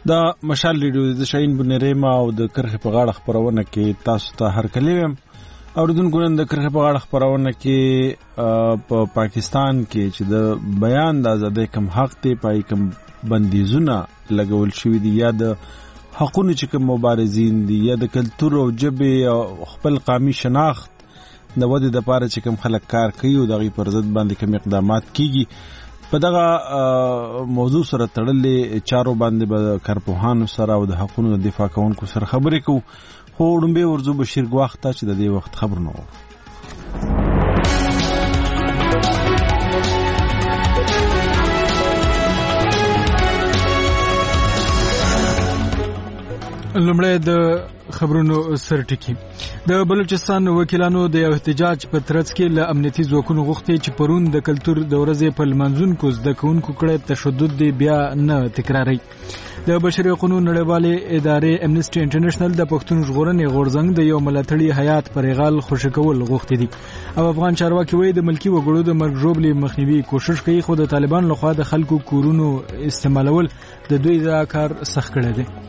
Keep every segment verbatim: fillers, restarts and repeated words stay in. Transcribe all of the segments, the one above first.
دا مشال ریډیو د شاهین بنریما او د کرخې په غاړه خبرونه کې تاسو ته هر کلی ویم اوریدونکو نن د کرخې په غاړه خبرونه کې په پا پاکستان کې چې د بیان د ازادۍ کم حق دی پای کم بندیزونه لګول شوی دی یا د حقونو چې کوم مبارزین دي یا د کلتور او ژبې او خپل قومي شناخت د ودې د لپاره چې کوم خلک کار کوي او دغه پر ضد باندې کوم اقدامات کیږي په دغه موضوع سره تړلې چارو باندې به کارپوهانو سره او د حقوقو دفاع کوونکو سره خبرې کوو خو وړاندې ورځو بشیر غواخت چې د دې وخت خبر نه و لمړی د خبرونو سرټکی د بلوچستان وکیلانو د احتجاج په ترڅ کې له امنیتي ځواکونو غوښتي چې پرون د کلتور د ورځې په لمانځونکو زده کوونکو کړه تشدد دی بیا نه تکراري د بشري حقوقو نړیوالې ادارې امنیسټي انټرنیشنل د پښتون ژغورنې غورځنګ د یو ملاتړي حیات پرېغال خوشکول غوښتي دي او افغان چارواکي وایي د ملکی وګړو د مرګ ژوبلې مخنیوي کوشش کوي خو د طالبان لخوا د خلکو کورونو استعمالول د دوی دا کار سخت کړی دی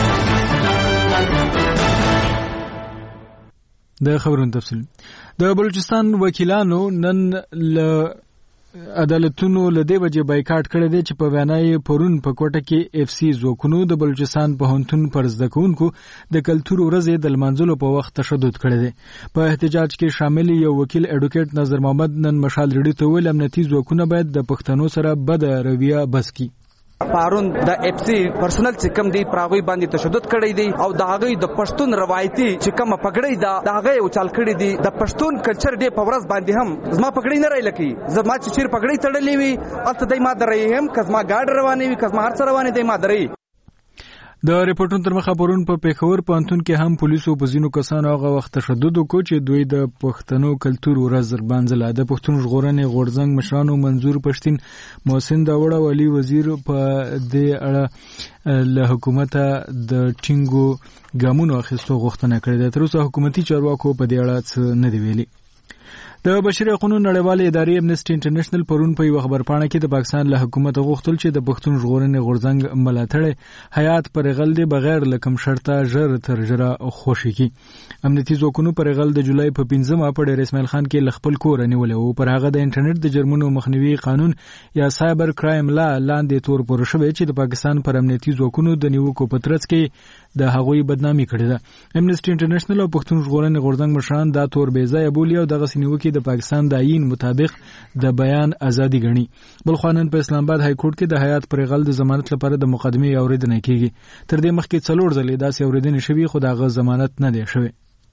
د خبرونو تفصیل د بلوچستان وکیلانو نن ل عدالتونو له دې وجې بایکاټ کړی دی چې په وینای پرون په کوټه کې اف سی زوکونو د بلوچستان پوهنتون پر زده کوونکو د کلتور ورځې د لمانځلو په وخت تشدد کړی دی په احتجاج کې شامل یو وکیل اډوکیټ نظر محمد نن مشال ریډیو ته ویل امنیتي ځواکونه باید د پښتنو سره بد رویه بس کړي پارون د اف سی پرسنل چې کم دی پراغوي باندې تشدد کړی دی او د هغه د پښتون روایتي چې کم پګړی دا د هغه او چال کړی دی د پښتون کلچر دی په ورځ باندې هم زما پګړی نه راځي زما چې چیر پګړی تړلې وي البته دای ما درې هم کزما ګاډ روانې وي کزما هر څه روانې دی ما درې د ریپورتونو تر مخه پرون په پیښور پوهنتون کې هم پولیسو په ځینو کسانو هغه وخت تشدد وکړ چې دوی د پښتنو کلتور ورځ ربانځله د پښتون ژغورنې غورځنګ مشرانو منظور پښتين محسن داوړ او علي وزیر په دې اړه له حکومت د ټینګو ګامونو اخیستو غوښتنه کړې ده تر اوسه حکومتي چارواکو په دې اړه څه نه دی ویلي د بشري حقوقو نړیوالې ادارې امنیسټي انټرنیشنل پرون په یو خبرپاڼه کې د پاکستان له حکومت غوښتل چې د پښتون ژغورنې غورځنګ ملاتړ حیات پرغل دی بغیر لکم شرطه ژر تر ژره خوشي کی امنیتي ځواکونو پرغل د جولای په پنځمه په ډیر اسماعیل خان کې لخپل کور نیول او پر هغه د انټرنیټ د جرمونو مخنیوي قانون یا سایبر کرایم لا لاندې تور پور شوی چې د پاکستان پر امنیتي ځواکونو د نیوکو په ترڅ کې د هغوی بدنامي کړې ده امنیسټي انټرنیشنل او پښتون ژغورنې غورځنګ مشران دا تور بې ځایه بولي او دغه سنیوکي د پاکستان د آئین مطابق د بیان ازادي ګڼي بل خو نن په اسلام آباد های کورټ کې د حیات پرغل د ضمانت لپاره د مقدمه اوریدنه کیږي تر دې مخکې څلور ځلې داسې اوریدنه شوی خو دغه ضمانت نه دی شوی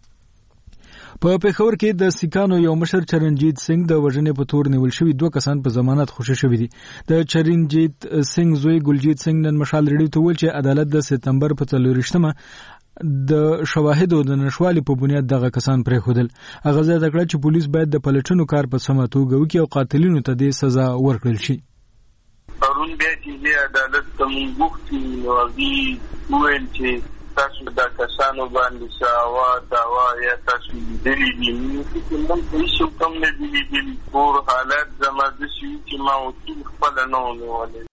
په پیښور کې د سکانو یو مشر چرنجیت سنگ د وژنې په تور نیول شوی دوه کسان په ضمانت خوشی شوی دي د چرنجیت سنگ زوی ګلجیت سنگ نن مشال ریډیو ته ویل چې عدالت د سپتمبر په څلورشتمه د شواهدو د نشوالي په بنیاد دغه کسان پرې خودل هغه زیاته کړه چې پولیس باید د پلټنو کار په سمه توګه وکړي او قاتلینو ته د سزا ورکړل شي پرون بیا چې عدالت ته موږ نو وی ویل چې تاسو د کسانو باندې ساوا داوا یا تاسو دلی دي نو هیڅ کوم نه دي دي پور حالت زما د شي چې ما او خپل نه ونه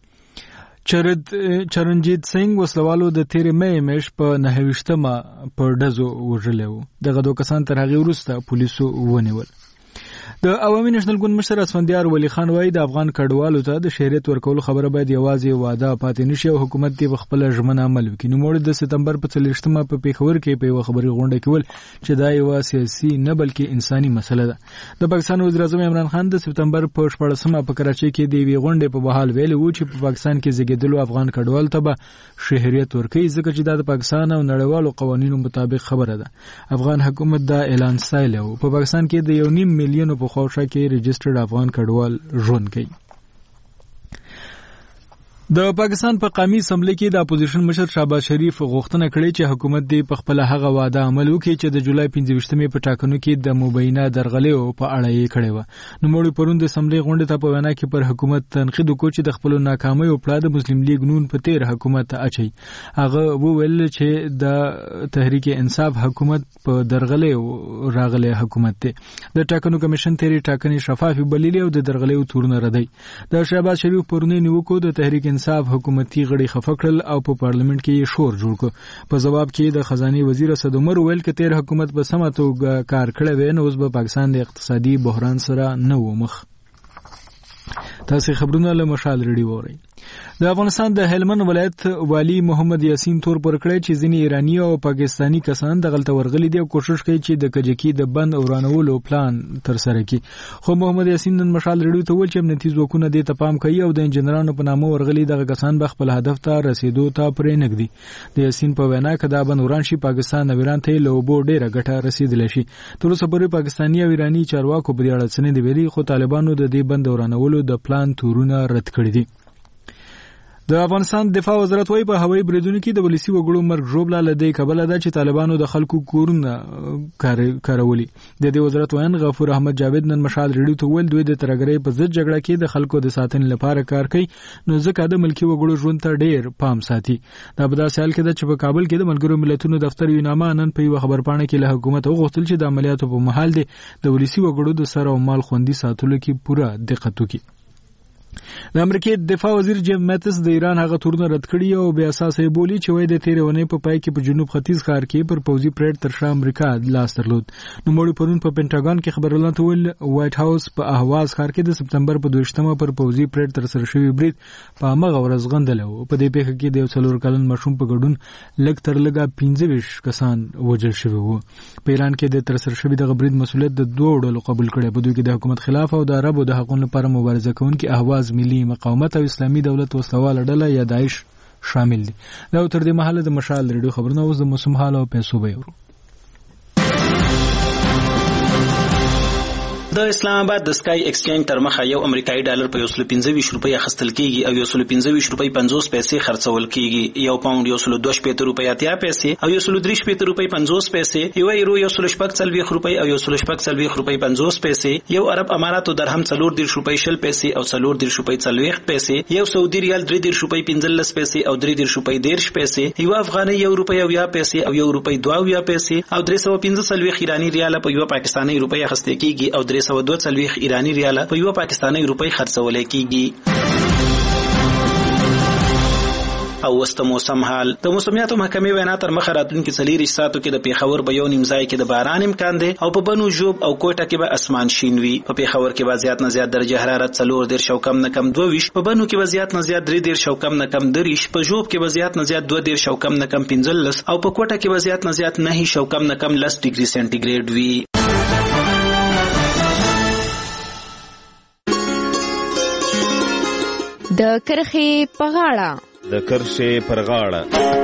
چرد چرنجیت سنگ وسلوالو د تیر مې مش په نهويشتمه په ډزو وژلو دغه دوه کسان تر هغه وروسته پولیسو ونیول د عوامي نېشنل ګوند مشر اسفندیار ولی خان وایي د افغان کډوالو ته د شهريت ورکول خبره باید یوازې واده پاتې نشي او حکومت دی خپل ژمنه عمل وکړي نو موږ د سپتمبر په څلورشتمه په پیښور کې په خبري غونډه کې ول چې دا یو سیاسي نه بلکې انساني مسله ده د پاکستان وزیر اعظم عمران خان د سپتمبر په شپږمه په کراچۍ کې د وی غونډې په بحال ویل و چې په پاکستان کې زیږیدلو افغان کډوال ته به شهريت ورکړي ځکه چې د پاکستان او نړیوالو قوانینو مطابق خبره ده افغان حکومت دا اعلان سایلو په پاکستان کې د یو نیم میلیون په خوښه کې رجسټرډ افغان کډوال ژوند کوي د پاکستان په قومي اسمبلی کې د اپوزیشن مشر شهباز شریف غوښتنه کړې چې حکومت دې په خپل هغه وعده عمل وکړي چې د جولای پنځه په ټاکنو کې د مبینه درغلیو په اړه یې کړې و نو موږ پرون د اسمبلی غونډې ته په وینا کې پر حکومت تنقید وکړ چې د خپل ناکامۍ او پلا د مسلم لیگ نون په تیر حکومت اچي هغه وویل چې د تحریک انصاف حکومت په درغلیو راغله حکومت دی د ټاکنو کمیشن تیری ټاکنې شفاف بللي او د درغلیو تورونه ردی د شهباز شریف پرونی نیوکو د تحریک انصاف حکومتي غړي خفه کړل او په پارلیمنت کې شور جوړ کړ. په جواب کې د خزانه وزیر اسد عمر ویل چې تیر حکومت په سمه توګه کار کړی وای نو اوس به پاکستان د اقتصادي بحران سره نه و مخ. تاسو خبرونه له مشال ریډیو اورئ. د افغانستان د هلمند ولایت والی محمد یاسین تور پر کړی چې ځینې ایرانی او پاکستانی کسان د غلطه ورغلي دي او کوشش کوي چې د کجکی د بند اورانولو پلان تر سره کړي. خو محمد یاسین نن مشال ریډیو ته ویل چې امنیتي ځواکونه دې ته پام کوي او د انجنیرانو په نامه ورغلي دغه کسان به خپل هدف ته رسیدو ته پرې نږدي. د یاسین په وینا کې دا بند اوران شي پاکستان نویران ته له وبو ډیره ګټه رسیدلی شي. تر اوسه پورې پاکستانی او ایرانی چارواکو په دې اړه څه نه دی ویلي خو طالبانو د دې بند اورانولو د پلان تورونه رد کړی دي. د افغانستان دفاع وزارت وايي په هوایي بریدونو کې د ولسی وګړو مرګ ژوبله لدی کبله ده چې طالبانو د خلکو کورونه کارولي. د دې وزارت وایي غفور احمد جاوید نن مشال ریډیو ته ویل دوی د ترګرۍ په ضد جګړه کې د خلکو د ساتنې لپاره کار کوي نو ځکه د ملکی وګړو ژوند ته ډیر پام ساتي. دا په داسې حال کې ده چې په کابل کې د ملګرو ملتونو دفتر یونامه نن په یو خبرپاڼه کې له حکومت وغوښتل چې د عملیاتو په مهال د ولسی وګړو د سر او مال خوندي ساتلو کې پوره دقت وکړي. د امریکای دفاع وزیر جیم ماتس د ایران هغه تورونه رد کړي او بیا اساسه بولی چې وای د تیرونې په پای کې په جنوب ختیځ ښار کې پر پوزي پریډ تر شا امریکا لاس درلود. نو مړي پرون په پینټاګون کې خبرونه تول وایټ هاوس په اهواز ښار کې د سپتمبر په دویشتمه پر پوزي پریډ تر سره شوی برید په هغه ورځ غندل او په دې پیښه کې د یو څلور کلن ماشوم په ګډون لږ تر لږه پنځه ویشت کسان وژل شوي وو. په ایران کې د تر سره شوی دغه برید مسؤلیت د دوه ډلو قبول کړي په دوی کې د حکومت خلاف او د عربو د حقوقو لپاره مبارزه کوونکي اهواز ملي مقاومت او اسلامي دولت وسلواله ډله یا داعش شامل دي. دا تر دې مهاله د مشال ریډیو خبرونه اوس د موسم حال او پیسو به ورو. د اسلام آباد د سکای ایکسچینج تر مخه یو امریکایي ډالر په یو سل پنځه ویشت روپۍ اخیستل کیږي او یو سل پنځه ویشت روپۍ پنځوس پیسې خرڅول کیږي. یو پاوند یو سل دوه شپېته روپۍ اتیا پیسې او یو سل درې شپېته روپۍ پنځوس پیسې. یو یورو یو سل شپږ څلوېښت روپۍ او یو سل شپږ څلوېښت روپۍ پنځوس پیسې. یو عرب اماراتو درهم څلور دېرش روپۍ شل پیسې او څلور دېرش روپۍ څلوېښت پیسې. یو سعودي ریال درې دېرش روپۍ پنځلس پیسې او درې دېرش روپۍ دېرش پیسې. یو افغانۍ یو روپۍ اویا پیسې او یو روپۍ دوه اویا پیسې او درې سوه پنځه څلوېښت ایراني ریاله په یو پاکستاني روپۍ اخیستل کیږي او درې سوه دوه څلوېښت ایرانی ریاله په یو پاکستاني روپۍ خرڅول کیږي. او وست موسم حال د موسمیاتو محکمې وینا تر مخه راتلونکي څلور ساعتو کې د پیښور په یو نیم ځای کې د باران امکان دی او په بنو ژوب او کوټه کې به اسمان شین وي. په پیښور کې به زیات نه زیات درجه حرارت څلور دېرش او کم نه کم دوه ویشت، په بنو کې به زیات نه زیات درې دېرش او کم نه کم دېرش، په ژوب کې به زیات نه زیات دوه دېرش او کم نه کم پنځلس او په کوټه کې به زیات نه زیات نهه او کم نه کم لس ډیګري سانتیګریډ وي. د کرخې په غاړه د کرښې پر غاړه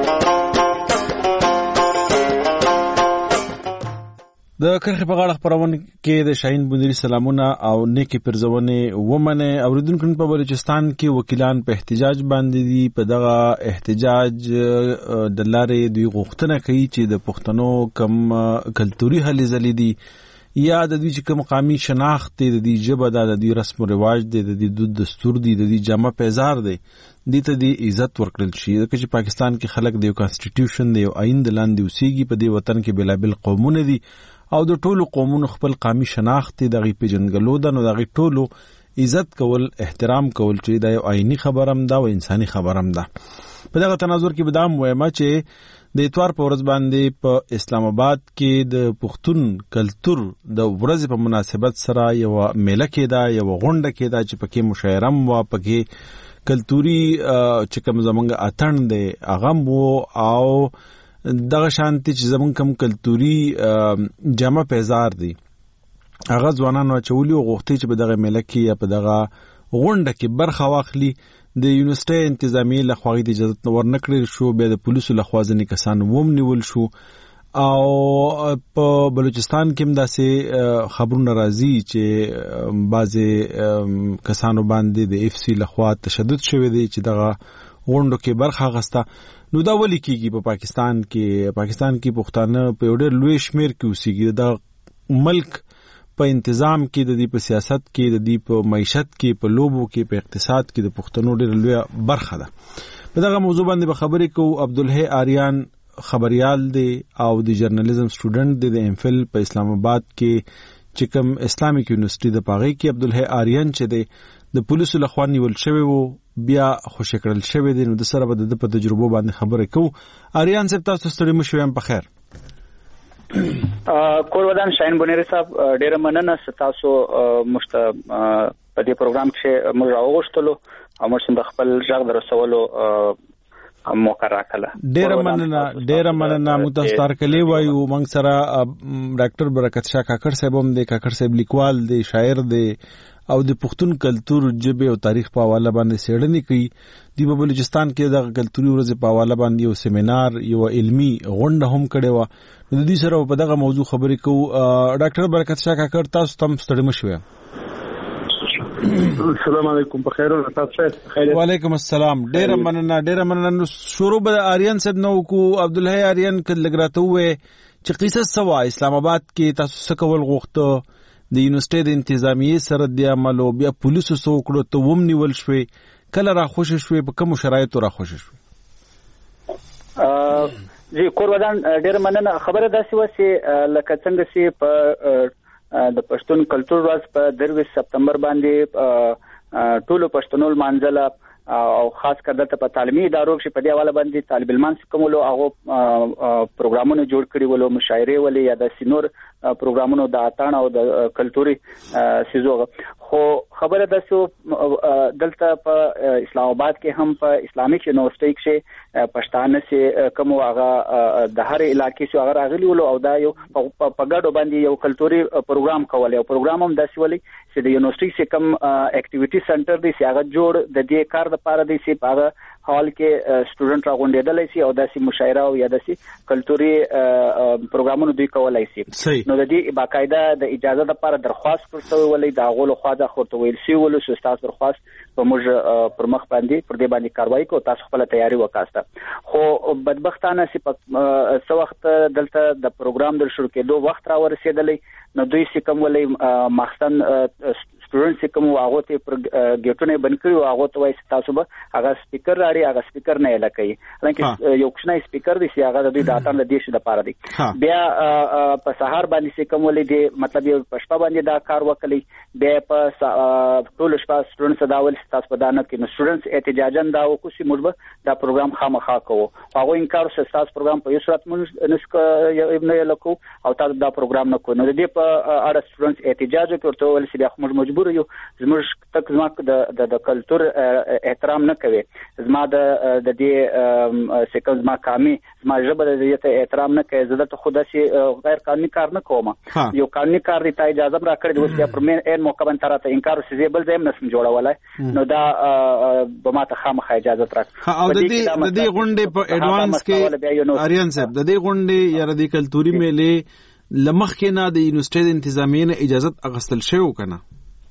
د کرخې په غاړه خپرونه کې د شاهین بندري سلامونه او نیکی پرزونې ومنه. اوریدونکو په بلوچستان کې وکیلان په احتجاج باندې دي. په دغه احتجاج د لارې دوی غوښتنه کوي چې د پښتنو کم کلتوري هلې ځلې دي یا د دوی چې کوم قومي شناخت دی، د دې ژبه ده، د دې رسم او رواج دی، د دې دود دستور دی، د دې جامه پیزار دی، دې ته د عزت ورکړل شي. ځکه چې پاکستان کې خلک د یو کانسټیټیوشن دی، یو آئین د لاندې اوسېږي. په دې وطن کې بېلابېل قومونه دي او د ټولو قومونو خپل قومي شناخت دی، د هغې پېژندګلو ده. نو د هغې ټولو عزت کول، احترام کول چې دا یو آئیني خبر هم ده او انساني خبر هم ده. په دغه تناظر کې به دا هم وایم چې د اتوار په ورځ باندې په اسلام آباد کې د پښتون کلتور د ورځې په مناسبت سره یو میله کېده، یو غونډه کېده چې پکې مشاعره هم وه، پکې کلتوري چې کوم زمونږ اتڼ دی هغه هم و او دغه شانتې چې زمونږ کوم کلتوري جامه پیزار دی هغه ځوانانو اچولي او غوښتي چې په دغه میله کې یا په دغه غونډه کې برخه واخلي. د یونیورسيټي انتظامیې لخوا د اجازه ورنکړل شو، بیا د پولیسو لخوا ځینې کسان ومنول شو او په بلوچستان کې هم داسې خبرونه راځي چې بعضې کسانو باندې د اف سی لخوا تشدد شوی دی چې دغه غونډو کې برخه اخیسته. نو دا ولې کېږي په پاکستان کې؟ پاکستان کې پښتانه په یو ډېر لوی شمېر کې اوسېږي. د ملک په انتظام کې، د دې په سیاست کې، د دې په معیشت کې، په لوبو کې، په اقتصاد کې د پښتنو ډېره لویه برخه ده. په دغه موضوع باندې به خبرې کوو. عبدالحی آریان خبریال دی او د جرنالیزم سټوډنټ دی، د ایم فل په اسلام آباد کې چې کوم اسلامیک یونیورسيټي د پاغې کې عبدالحی آریان چې دی د پولیسو لخوا نیول شوی وو بیا خوشی کړل شوی دی. نو د سره به د په تجربو باندې خبرې کوو. آریان صاحب تاسو ستړي مو شوم په خیر. کور ودان شاهین بونیری صاحب ډیره مننه تاسو مشت په دې پروګرام کې موږ راوغښتلو او موږ د خپل ژغ درسولو موقع راکړه. ډیره مننه ډیره مننه متستار کلی وایو. موږ سره ډاکټر برکت شاه کاکړ صاحب هم دی. کاکړ صاحب لیکوال دی، شاعر دی او د پښتون کلچر ژبه او تاریخ په حواله باندې څېړنې کوي. دی په بلوچستان کې د کلتوري ورځې په حواله باندې یو سیمینار یو علمی غونډه هم کړې و. نو د دې سره په دغه موضوع خبرې کوو. ډاکټر برکت شاه کاکړ تاسو تم ستړي مشوي. السلام علیکم. په خیر او تاسو خیر. وعلیکم السلام. ډیره مننه ډیره مننه. شروع به آریان صاحب نو کو عبد الله آریان کله لګراته وې چې قصه سوا اسلام آباد کې تاسو څه کول غوښته د یونیورسيټي د انتظامیې سره د عمل او بیا پولیسو سو کړو ته ووم نیول شوې کله را خوشی شوې په کوم شرایطو را خوشی شوې؟ ا جی کور ودان ډېر مننه. خبره داسې و چې لکه څنګه چې په د پښتون کلچر ورځ په درویش سپتمبر باندې ټولو پښتنو منځله او خاص کر د په تعلیمي ادارو کې په دې حواله باندې طالب علمان کوملو هغه پروګرامونه جوړ کړي ولو مشاعره ولې یا د سینور پروګرامونو د اتان او د کلتوري سيزو. خو خبره ده چې دلته په اسلام آباد کې هم په اسلامي یونیورسيټي کې پښتانه سي کوم هغه د هر علاقې سو هغه راغلي ولو او دا یو په ګډو باندې یو کلتوري پروګرام کول. یو پروګرام هم داسې ولې چې د یونیورسيټي سي کوم اکټیویټي سنټر دی چې هغه جوړ د دې کار د پاره دی چې هغه حال کې سټوډنټ راغونډېدل شي او داسې مشاعره او یا داسې کلتوري پروګرامونه دوی کولای شي. نو د دې باقاعده د اجازه لپاره درخواست ورته ولې د غولو خوا د خورته ویل سی ولې سو تاسو درخواست په موږ پر مخ باندې پر دې باندې کاروایی کو تاسو خپل تیاری وکاسته. خو بدبختانه سي په څو وخت دلته د پروګرام در شروع کېدو وخت را ورسېدلې نو دوی سي کوم ولې مخصن سټوډنټس کوم هغه ته پر ګټونه بند کړو هغه ته وایي تاسو به هغه سپیکر لري هغه سپیکر نه لکې لکه یو کوچنی سپیکر دی چې هغه د دوی د اتان له دیش د پاره دی. بیا په سهار باندې کوم ولې دی مطلب یو پښپا باندې دا کار وکړي بیا په ټول شپه سټوډنټس دا ول تاسو په دانه کې نو سټوډنټس احتجاجن دا وکړي چې موږ دا پروګرام خامخا کوو. هغه انکار چې تاسو پروګرام په یو صورت موږ نسک نه لکو او تاسو دا پروګرام نه کوو. نو دې په اړه سټوډنټس احتجاج وکړ ول چې موږ مجبور یو زموږ تک زما د د کلچر احترام نه کوي زما د د دې سکه زما کامي زما ژبه د دې احترام نه کوي زه د خود سي غیر قانوني کار نه کوم. یو قانوني کار دی ته اجازه را کړی د اوس پر مې ان موقع باندې راته انکار سي بل زم نسم جوړولای نو دا به ما ته خامخا اجازه ترک. او د دې د دې غونډې په اډوانس کې آریان صاحب د دې غونډې یا د کلتوري میلې لمخ کې نه د یونیورسيټي انتظامیې نه اجازه اغستل شوی کنه؟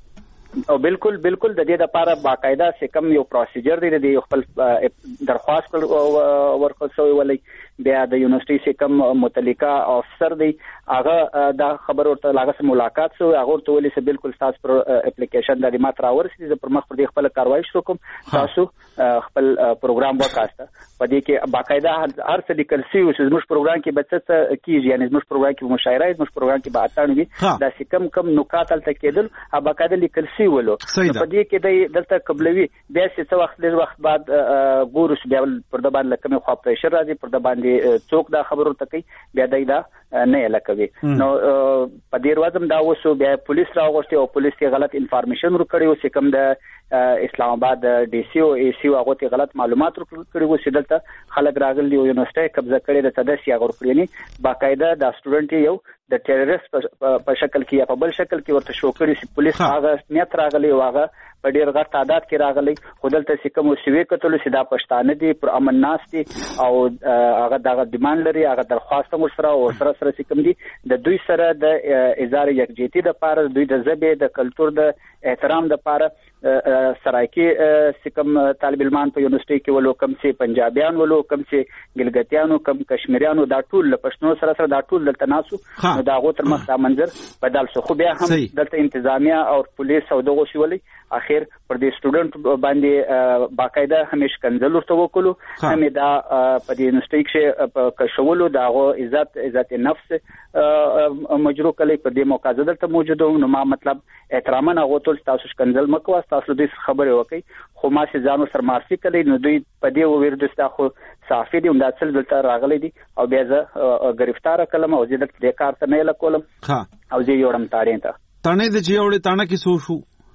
او بالکل بالکل د دې لپاره باقاعده سکم یو پروسیجر دی د خپل درخواست ورکړل شوی ولې بیا د یونیورسيټي سکم متعلقه افسر دی هغه دا خبر ورته لاغه ملاقات سو هغه ورته ولې چې بالکل تاسو پر اپلیکیشن د مات راورسي د پر مخ پر خپل کاروایی شروع کوم تاسو خپل پروګرام وکاسته په دې کې باقاعده هر څه لیکل سی او زموږ پروګرام کې بچت کیږي یعنی زموږ پروګرام کې مشاعره زموږ پروګرام کې به اتان وي دا سکم کم نکات تل تکیدل باقاعده لیکل سی ولو په دې کې د دلته قبلوي بیا څه وخت لږ وخت بعد ګورس بیا پر د باندې کوم خو پريشر راځي پر د باندې څوک دا خبرو تکي بیا دای دا نه لکوي. نو په دې ورځم دا وسو بیا پولیس راغوښتي او پولیس کې غلط انفارمیشن ورکړي او چې کوم د اسلام آباد ډي سي او اي سي هغه ته غلط معلومات ورکړي و چې دلته خلک راغلي او یونیورسيټي قبضه کړي د تدسي هغه ورکړي نه باقاعده د سټوډنټ یو د ټیرریست په شکل کې یا په بل شکل کې ورته شو کړي چې پولیس هغه نیت راغلي او هغه په ډیر غټ تعداد کې راغلي خودلته چې کوم سیوی کتل چې دا پښتانه دي پر امن ناس دي او هغه دغه ډیماند لري هغه درخواست مو سره او سره سره چې کوم دي د دوی سره د اظهار یکجهتي د پاره دوی د ژبه د کلچر د احترام د پاره سرایکی سکم طالب علمان په یونیورسيټي کې ولو کم سي پنجابیان ولو کم سي ګلګتیانو کم کشمیریانو دا ټول پښتنو سره سره دا ټول دلته ناسو نو دا غو تر مخ دا منظر بدل شو خو بیا هم دلته انتظامیه او پولیس او دغه شی ولي اخر پر دې سټوډنټ باندې باقاعده همیش کنځل ورته وکړو هم دا په دې یونیورسيټي کې په کښولو دا غو عزت عزت نفس مجرو کلی پر دې موقع دلته موجود نو ما مطلب احترامنا غو ټول تاسو کنځل مکو تاسو دې خبره وکړي خو ما سي ځانو سره معرفي کړی نو دوی په دې وویل دستا خو صحافي دي دا څل دلته راغلي دي او بیا زه گرفتار کړم او زه د کار ته نه لکولم ها او زه یوړم تاړې ته تانه د چې وړې تانه کې سو شو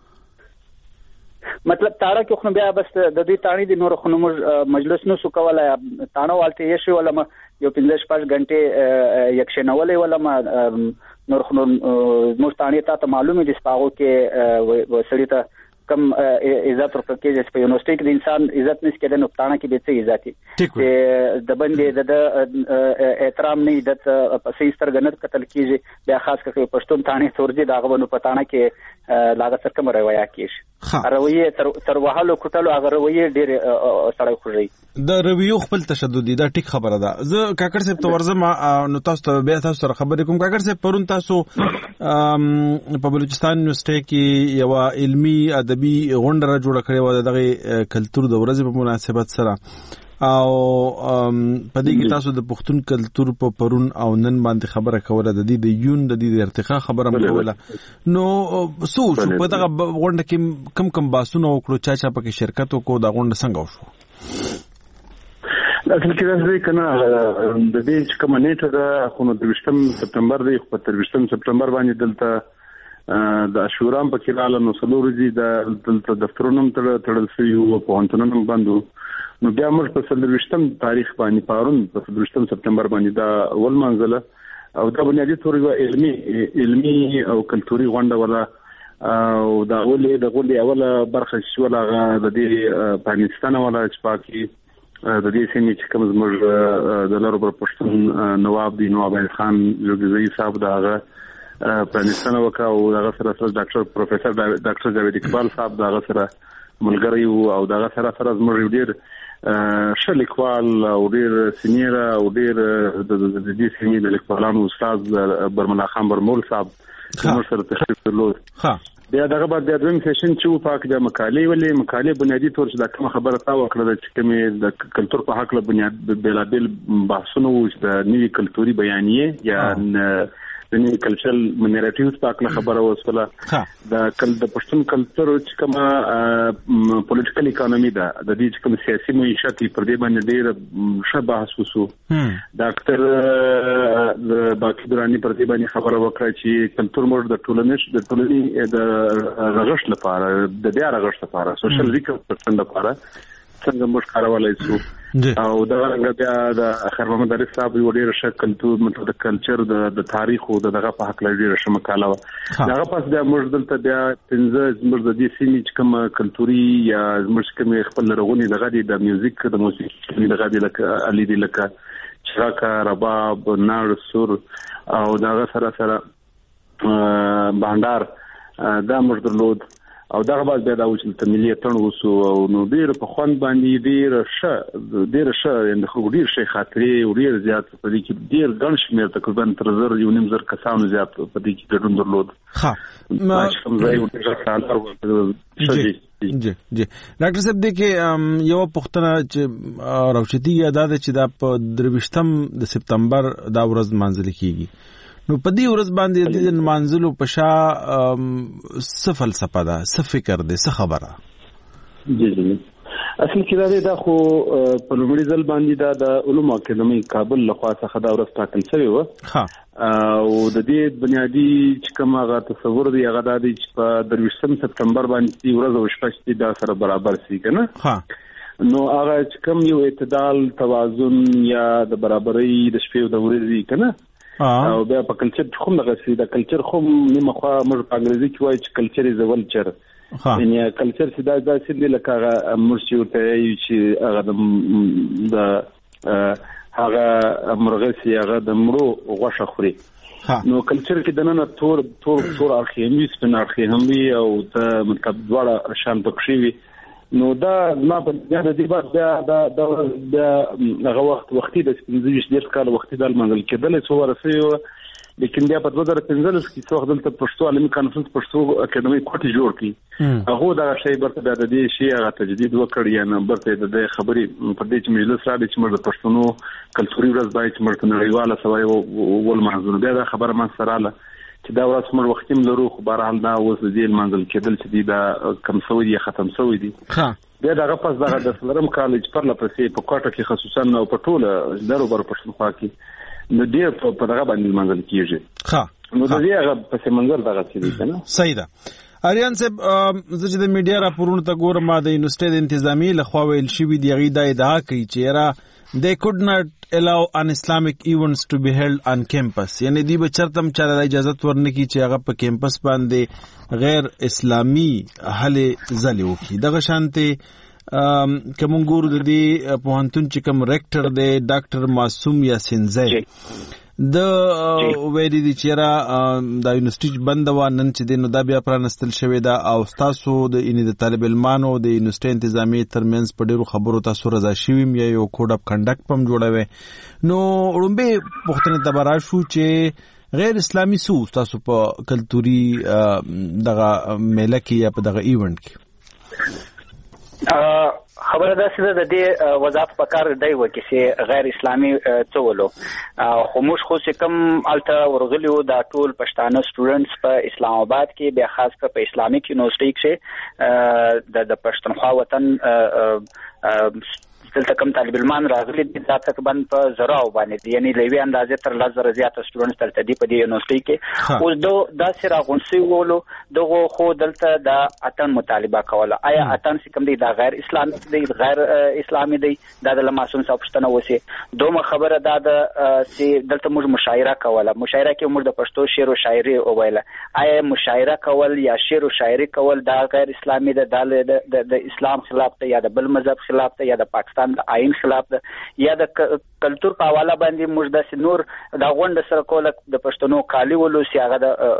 مطلب تاړه کې خو بیا بس د دوی تاړې د نور خو مجلس نو سو کولای تاړه والته یې شو ولا یو پنځه شپږ غنټه یک شنولې ولا ما نور خو نور تاړې ته معلومه دي سپاغو کې وسړی ته کم عزت ورکړي چې په یونیورسيټي کې د انسان عزت نس کېدل نو تاړه کې به څه عزت چې د باندې د احترام نه عزت په صحیح سترګنت قتل کیږي بیا خاص کر پښتون تاړې تورځي دا غوونو په تاړه کې لاګه سر کوم رویا کیږي رویه تر تر وهلو کوټلو هغه رویه ډېر سړی خوږي د رویو خپل تشدد دا ټیک خبره ده زه کاکړ صاحب ته ورزم نو تاسو ته بیا تاسو سره خبرې کوم کاکړ صاحب پرون تاسو په بلوچستان یونیورسيټي کې یو علمي ادبي غونډه جوړه کړې و دغه کلچر د ورځې په مناسبت سره او په دې کې تاسو د پښتون کلچر په پرون او نن باندې خبره کوله د دې د یون د دې د ارتقا خبره کوله نو سو شو په دغه غونډه کې کم کم باسونه وکړو چا چا پکې شرکت وکړو دا غونډه څنګه وشو اصل کې راځي کنه د دې چې کومه نیټه ده خو نو د ویشتم سپتمبر دی خو تر ویشتم سپتمبر باندې دلته د اشورام په کې رااله نو څلور ورځې د دلته دفترونو تر تړل شوي او پوهنتونونو بندو نو بیا موږ په څلور ویشتم تاریخ باندې پارون په څلور ویشتم سپتمبر باندې دا ول منځله او دا بنیادی تور یو علمي علمي او کلتوري غونډه ولا او دا ولې د غونډې اوله برخه شو ولا د دې پاکستان ولا چې پاکي د دې سیمې چې کوم زموږ د لارو پر پښتون نواب دی نواب خان جوګزئی صاحب دا هغه پاکستان وکاو دا سره سره ډاکټر پروفیسور ډاکټر جاوید اقبال صاحب دا سره ملګری او دا سره سره زموږ ډیر شلیکوال او ډیر سینیر او ډیر د دې سیمې د لیکوالانو استاد برملا خان برمول صاحب موږ سره تشریف درلود ها بیا دغه بعد د دویم سیشن چې پاک د مقالې ولې مقالې بنیادی تور چې د کوم خبره تا وکړه چې کومې د کلچر په حق له بنیاد بلابل بحثونه وو چې د نوي کلتوري بیانیه یا د نوي کلچرل نریټیوز پاک له خبره وسوله د کل د پښتون کلچر چې کومه پولیټیکل اکانومي ده د دې چې کوم سیاسي معیشت پر دې باندې ډېر ښه بحث وسو ډاکټر د باقي دراني پر دې باندې خبره وکړه چې کلچر موږ د ټولنیز د ټولنې د رغښت لپاره د بیا رغښت لپاره سوشل ریکونسټریکشن لپاره څنګه موږ کارولای شو او دا څنګه بیا د خیر محمد عارف صاحب یو ډیر ښه کلتور مطلب د کلچر د تاریخ او دغه په حق لري ډیر ښه مقاله و هغه پس بیا موږ دلته بیا پنځه زموږ د دې سیمې چې کوم کلتوري یا زموږ کوم خپل رغونی دغه د میوزیک د موسیقي دغه د لکه علي د لکه چراکا رباب نار سور او دغه سره سره باندار دا موږ درلود او دا بعد بیا دا چې تملیه تن وسو او نو ډیر په خوان باندې ډیر ښه ډیر ښه اند خو ډیر شي خاطرې او ډیر زیات په دې کې ډیر ګڼ شمېر تقریبا تر زر یو نیم زر کسانو زیات په دې کې ګډون درلود ها ما کوم ځای و جی جی ډاکټر صاحب دې کې یو پښتنه چې راوچتي یاد ده چې دا په درويشتم د سپتمبر دا ورځ منځل کیږي نو په دې ورځ باندې د منځلو په شا څه فلسفه ده څه فکر ده څه خبره جی جی اصل کې دا خو په لومړي ځل باندې دا د علوم اکاډمي کابل لخوا څخه دا ورځ ټاکل شوې و او د دې بنیادی چې کوم هغه تصور دی هغه د چې په درويشتم سپتمبر باندې ورځ او شپه چې دا سره برابر شي کنه ها نو هغه چې کوم یو اعتدال توازن یا د برابرۍ د شپې او د ورځې کنه او بیا په کلچر خو دغه سي د کلچر خو نیمه خو موږ په انګریزي کې وایي چې کلچر از ولچر یعنی کلچر چې دا د سیند لکه هغه مرشي ورته چې هغه د هغه مرغسي هغه د مرو غوښه خوري نو کلچر کې د نن تور تور تور اخیمي سپن اخیمي او د مطلب دواړه شان پکښي وي نو دا ما په دې د دې بیا دا دا هغه وخت وختي د پنځه ډیر کال وختي د منځل کېدل څو ورسې لیکن بیا په دوه زره پنځه کې څو خپل پښتو عالمي کانفرنس پښتو اکیډمي کوټي جوړ کړي هغه دا شی برته د دې شی هغه تجدید وکړ یا نه برته د خبرې په دې چې مجلس را دي چې موږ د پښتنو کلتوري ورځ باید چې موږ نړیواله سوي ول منځونه بیا دا خبره ما سره له چې دا ورځ موږ وختیم لرو خو بهرحال دا اوس د دې منځل کېدل چې دی دا کم سوی دی ختم سوی دی ها بیا دغه پس دغه د سلرم کالج پر لپسې په کوټه کې خصوصا او په ټوله درو بر پښتونخوا کې نو ډیر په دغه باندې منځل کیږي ها نو د دې هغه په منځل دغه څه دی کنه صحیح ده اریان صاحب زه چې د میډیا راپورونو ته ګورم د یونیورسيټي د انتظامی لخوا ویل شوی دی غي د ادعا کوي چې را they could not allow an Islamic events to be held on campus یعنی دی به چرتم چاله اجازه ورنکي چې هغه په کیمپس باندې غیر اسلامي هله زلي وکي دغه شانته کوم ګورو د دې پوهنتون چې کوم ریکټر دی ډاکټر معصوم یاسین زئی د ویری دي چې را د یونیورسيټي بند و نن چې د نو دا بیا پرانستل شوی دا او تاسو د ان د طالب علمانو د یونیورسيټي انتظامی ترمنځ په ډیرو خبرو تاسو رضا شویم یا یو کوډ اف کنډکټ پم جوړوي نو وړومبه پښتنه تبرا شو چې غیر اسلامي سو تاسو په کلتوري دغه میله کې یا په دغه ایونت کې خبره ده چې د دې وضاحت په کار دی وکي چې غیر اسلامي څولو خو موږ خو چې کوم الته ورغلیو دا ټول پښتانه سټوډنټس په اسلام آباد کې بیا خاص کر په اسلامیک یونیورسيټي کې د پښتونخوا وطن دلته کوم طالب علمان راغلي دي تقریبا په زراو باندې یعنی لوی اندازې تر لس زره زیات سټوډنټس تلته دي په دې یونیورسيټي کې اوس دو دا سره غونسي وولو دغه خو دلته د اتن مطالبه کوله آیا اتن کوم دي دا غیر اسلامي دي غیر اسلامي دي دا د معصوم صاحب پښتنه وسی دومره خبره دا د چې دلته موږ مشاعره کوله مشاعره کې موږ د پښتو شعر او شاعري وویله آیا مشاعره کول یا شعر او شاعري کول دا غیر اسلامي ده د اسلام خلاف ده یا د بل مذهب خلاف ده یا د پاکستان د آئین خلاف ده یا د کلچر په حواله باندې موږ د نور د غونډه سره کوله د پښتنو کالی ولو سیاغه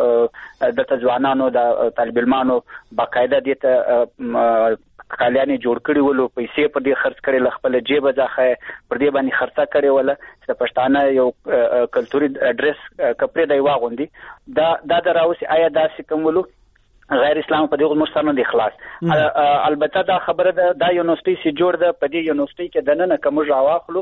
د تځوانانو د طالب علمانو باقاعده دي ته کالیانې جوړ کړي ولو پیسې په دې خرڅ کړي خپل جیب ځخه پر دې باندې خرڅه کړي ولا چې پښتانه یو کلچوري اډرس کپړې دی واغوندي دا دا دراوسی آیا دا کومولو غیر اسلام په دغه مستند د اخلاص البته دا خبره ده د یونیورسيټي سي جوړ ده په دې یونیورسيټي کې دنه کوم راواخلو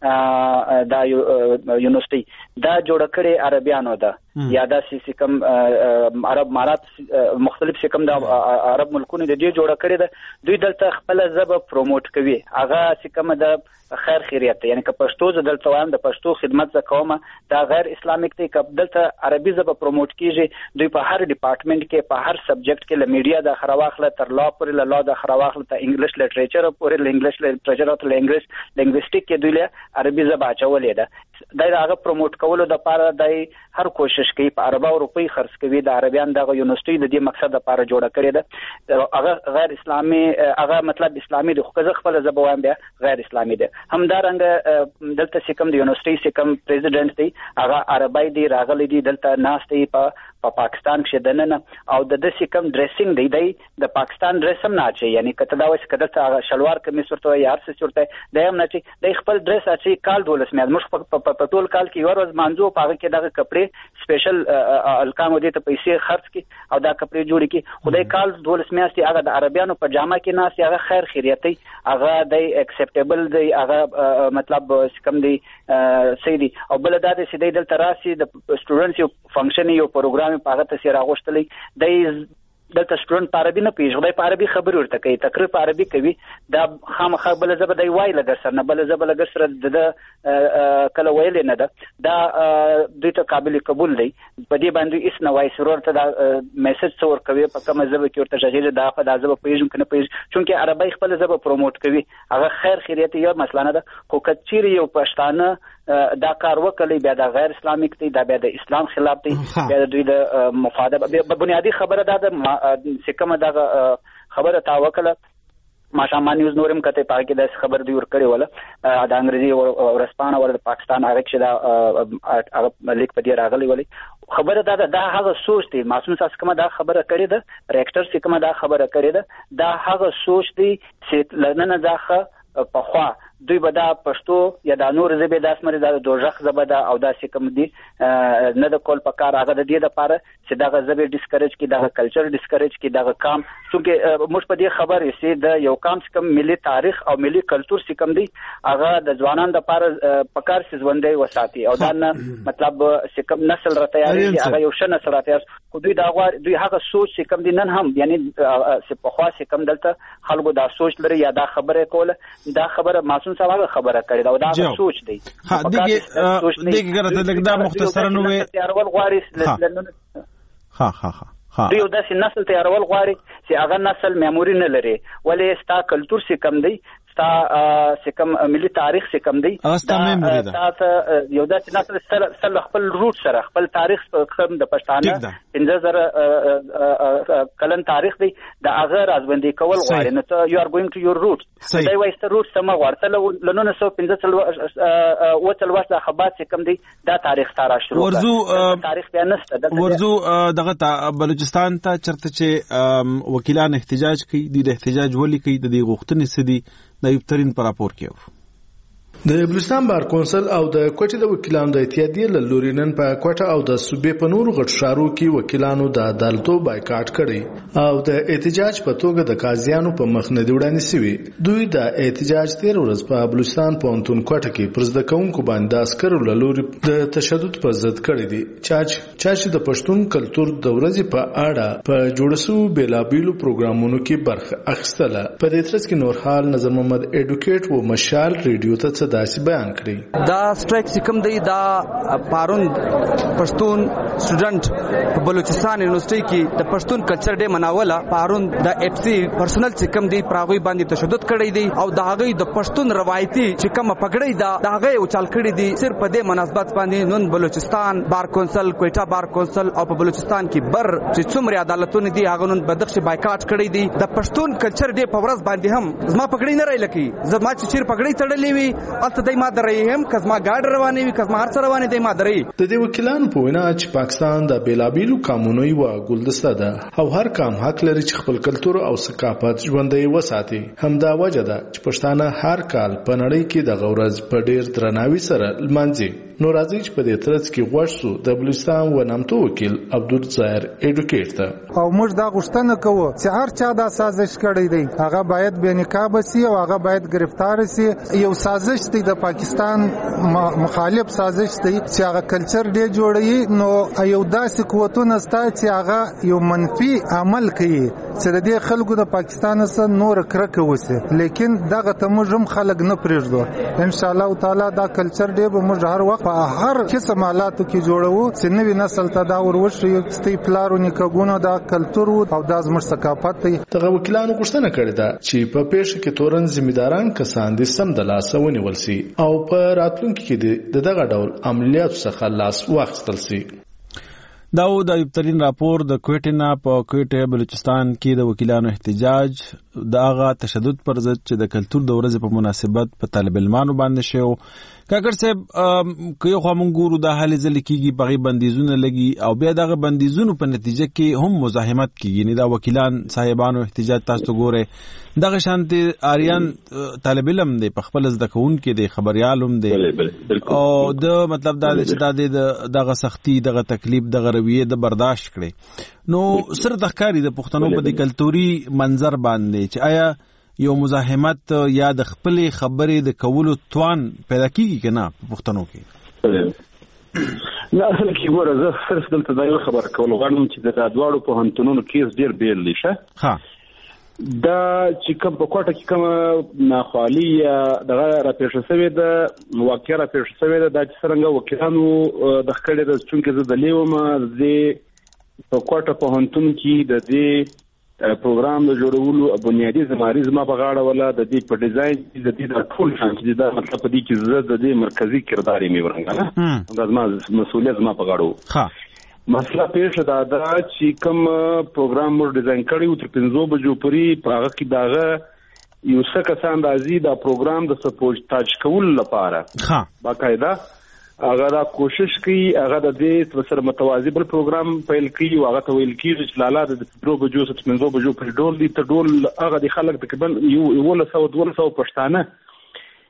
دا یونیورسيټي دا جوړ کړي عربيانو ده یا دا سي کوم عرب امارات مختلف سي کوم د عرب ملکونو د دې جوړ کړي ده دوی دلته خپل ژبه پروموټ کوي هغه سي کوم د خیر خیریت یعنی که پښتو ز دلته وایم د پښتو خدمت زکومه دا غیر اسلامیک دی که دلته عربي ژبه پروموټ کیږي دوی په هر ډپارټمنټ کې په هر سبجیکټ کې ل میډیا د خرواخله تر لا پورې ل لا د خرواخله ته انګلیش لټریچر پورې ل انګلیش لټریچر او ل انګلیش لنګویسټیک کې دوی له عربي ژبه اچولې ده دا هغه پروموټ کولو د لپاره د هر کوشش کوي په اربع روپۍ خرڅ کوي د عربيان د یونیورسيټي د دې مقصد لپاره جوړه کړې ده هغه غیر اسلامي هغه مطلب اسلامي دی خو ځکه خپل ژبه وایم بیا غیر اسلامي دی همدارنګ دلته سکم د یونیورسيټي سکم پریزیډنټ دی هغه عربی دی راغلی دی دلته ناس دی په په پاکستان کې دننه او د دې سکم ډریسینګ دی دی د پاکستان ډریس هم نه اچي یعنی کته دا وایي کده ته شلوار کمیس ورته یا هر څه ورته دی هم نه اچي د خپل ډریس اچي کال دولس میاد موږ په ټول کال کې یو ورځ مانځو په هغه کې دغه کپڑے سپیشل الکانو دي ته پیسې خرڅ کی او دا کپڑے جوړ کی خدای کال دولس میاشتې هغه د عربیانو په جامه کې ناس هغه خیر خیریتي هغه د اکسپټیبل دی هغه مطلب کم دی سیدی او بل دا د سیدی دلته راسي د سټوډنټس یو فنکشن یو پروګرام په هغه ته سره غوښتلې د دلته سټوډنټ په عربي نه پیژغلای په عربي خبرې ورته کوي تقریر په عربي کوي دا خامخا بل زبر دی وای لګر سره نه بل زبر لګر سره د کله ویل نه ده دا دوی ته قابل قبول دی په دې باندې اس نه وای سرور ته دا میسج څور کوي په کومه زبر کې ورته ژغیل دا په دا زبر پیژم کنه پیژ چونکه عربی خپل زبر پروموټ کوي هغه خیر خیریت یو مسله نه ده خو کچیر یو پښتانه دا کار وکړي بیا د غیر اسلامیک دی دا بیا د اسلام خلاف دی بیا دوی د مفاده بنیادی خبره ده سکه دا خبره تا وکړه ماشاءالله نیوز نورم کته پاکي د خبر دی ور کړی ولا د انګریزي ورسپانه ور د پاکستان هغه چې دا هغه لیک په دې راغلی ولی خبره دا دا هغه سوچ دی معصوم تاسو کومه دا خبره کړی ده ریکټر څخه کومه دا خبره کړی ده دا هغه سوچ دی چې لنن ځخه په خوا دوی به دا پښتو یا د نور ژبې د اسمري د دوژخ ژبه ده او دا څه کوم دي نه د کول پکار هغه د دې لپاره چې دغه ژبې ډیسکریج کی دغه کلچر ډیسکریج کی دغه کام څنګه موږ په دې خبر یې د یو کام څخه ملي تاریخ او ملي کلچر څخه کم دي هغه د ځوانانو لپاره پکار سي ژوندۍ وساتي او دا مطلب چې کوم نسل را تیاري هغه یو ش نسل را تیار کو دوی دا غواړي دوی هغه سوچ چې کوم دي نن هم یعنی چې په خاصه کم دلته خلکو دا سوچ لري یا دا خبره کوله دا خبره معصوم صاحب خبره کړې دا دا سوچ دی ها دغه دغه ګرځي لکه دا مختصرا نو تیارول غواړي ها ها ها دوی داسې نسل تیارول غواړي چې هغه نسل میموري نه لري ولې ستا کلچر سي کم دی ستا سکم ملي تاریخ سکم دی دا ستا یو داسې نسل سره خپل روټ سره خپل تاریخ خپل د پښتانه پنځه زره کلن تاریخ دی دا هغه رازبندي کول غواړي نو ته یو ار ګوینګ ټو یور روټ دا وایسته روټ سم غواړته لنونه سو پنځه چل و چل واسه خبات سکم دی دا تاریخ تارا شروع ورزو تاریخ بیا نشته ورزو دغه بلوچستان ته چرته چې وکیلان احتجاج کوي د احتجاج ولي کوي د غوښتنې سدي د یوترین پر راپور کېو د بلوچستان بار کونسل او د کوټې د وکیلانو د اتحادیې له لوري نن په کوټه او د صوبې په نورو غټ ښارو کې وکیلانو د عدالتو بایکاټ کړی او د احتجاج په توګه د قاضیانو په مخ نه دی وړاندې شوي دوی د احتجاج تیر ورځ په بلوچستان پوهنتون کوټه کې پر زده کوونکو باندې عسکرو له لوري د تشدد په ضد کړی دي چا چې د پښتون کلتور د ورځې په اړه په جوړ شوو بیلابیلو پروګرامونو کې برخه اخیستله په دې ترڅ کې نور حال نظر محمد اډوکیټ و مشال ریډیو ته داسې بیان کړی دا سټرایک چې کوم دی دا پارون پښتون سټوډنټ په بلوچستان یونیورسيټي کې د پښتون کلچر ډے مناوله پارون د اف سی پرسنل چې کوم دی پراغوي باندې تشدد کړی دی او دا هغه د پښتون روایتي چې کوم پګړی دا دا هغه او چال کړی دی صرف په دې مناسبت باندې نن بلوچستان بار کونسل کوټا بار کونسل او په بلوچستان کې بر چې څومره عدالتونه دي هغه نن بدخش بایکاټ کړی دی د پښتون کلچر ډے په ورځ باندې هم زما پګړی نه راي لکی زما چې چیر پګړی تړلې وي البته دای ما درې هم کزما ګاډ روانې وي کزما هر څه روانې دی ما درې د دې وکیلانو په وینا چې پاکستان د بیلابیلو قانوني او ګلدسته ده او هر قوم حق لري چې خپل کلتور او ثقافت ژوندۍ وساتي همدا وجه ده چې پښتانه هر کال په نړۍ کې د غورز په ډیر درناوي سره لمانځي نو راځي چې په دې ترڅ کې غوښتو د بلوچستان و نامتو وکیل عبدالظاهر اډوکیټ ته او موږ دا غوښتنه کوو چې هر چا دا سازش کړی دی هغه باید بې نقاب شي او هغه باید گرفتار شي یو سازش دی د پاکستان مخالف سازش دی چې هغه کلچر دی جوړي نو یو داسې قوتونه ستا چې هغه یو منفي عمل کوي چې د دې خلکو د پاکستان سره نور کرکه وسی لیکن دغه ته موږ هم خلک نه پرېږدو ان شاء الله تعالی دا کلچر دی به موږ هر وخت په هر قسم حالاتو کې جوړو چې نوی نسل ته دا وروشي ستې پلارو نیکګونو دا کلچر او دا زموږ ثقافت دی دغه وکیلانو غوښتنه کړې ده چې په پیښه کې تورن ذمہداران کسان دي سم د لاسه ونیول شي او په راتلونکي کې د دغه ډول عملیاتو څخه لاس واخیستل شي دا و د یوترین راپور د کوټې نه په کوټه بلوچستان کې د وکیلانو احتجاج د هغه تشدد پر ضد چې د کلتور د ورځې په مناسبت په طالب علمانو باندې شو کاکر صاحب که یو خوا مونږ ګورو دا هلې ځلې کېږي په هغې بندیزونه لګي او بیا دغه بندیزونو په نتیجه کې هم مزاحمت کېږي یعنې دا وکیلان صاحبانو احتجاج تاسو ګورئ دغه شانتې آریان طالب علم دی په خپله زده کوونکی دی خبریال هم دی او د مطلب دا دی چې دا دی دغه سختي دغه تکلیف دغه رویې د برداشت کړي نو سره د ښکاري د پښتنو په دې کلتوري منظر باندې چې آیا یو مزاحمت یا د خپلې خبرې د کولو توان پیدا کیږي که نه په پښتنو کې نه اصل کې ګوره زه صرف دلته دا یو خبره کول غواړم چې د دواړو پوهنتونونو کیس ډېر بیل دی ښه دا چې کوم په کوټه کې کومه ناخوالي یا دغه راپېښه شوې ده واقعه راپېښه شوې ده دا چې څرنګه وکیلانو د ښکړې ده چونکې زه دلې وم د په کوټه پوهنتون کې د دې پروګرام د جوړولو بنیادی زماري زما په غاړه ولا د دې په ډیزاین د دې د ټول شان چې دا مطلب په دې کې زړه د دې مرکزی کردار یې ورنګا دا زما مسؤلیت زما په غاړه و ها مسله پیښه دا ده چې کوم پروګرام مو ډیزاین کړی و تر پنځو بجو پورې په هغه کې داغه یو څه کسان راځي دا پروګرام د سپورټ تاج کول لپاره ها باقاعده هغه دا کوشش کوي هغه د دې سره متوازی بل پروګرام پیل کوي او هغه ته ویل کېږي چې لاله د درو بجو څخه پنځو بجو پر ډول دي ته ډول هغه د خلک تقریبا یو ولسو دولسو پښتانه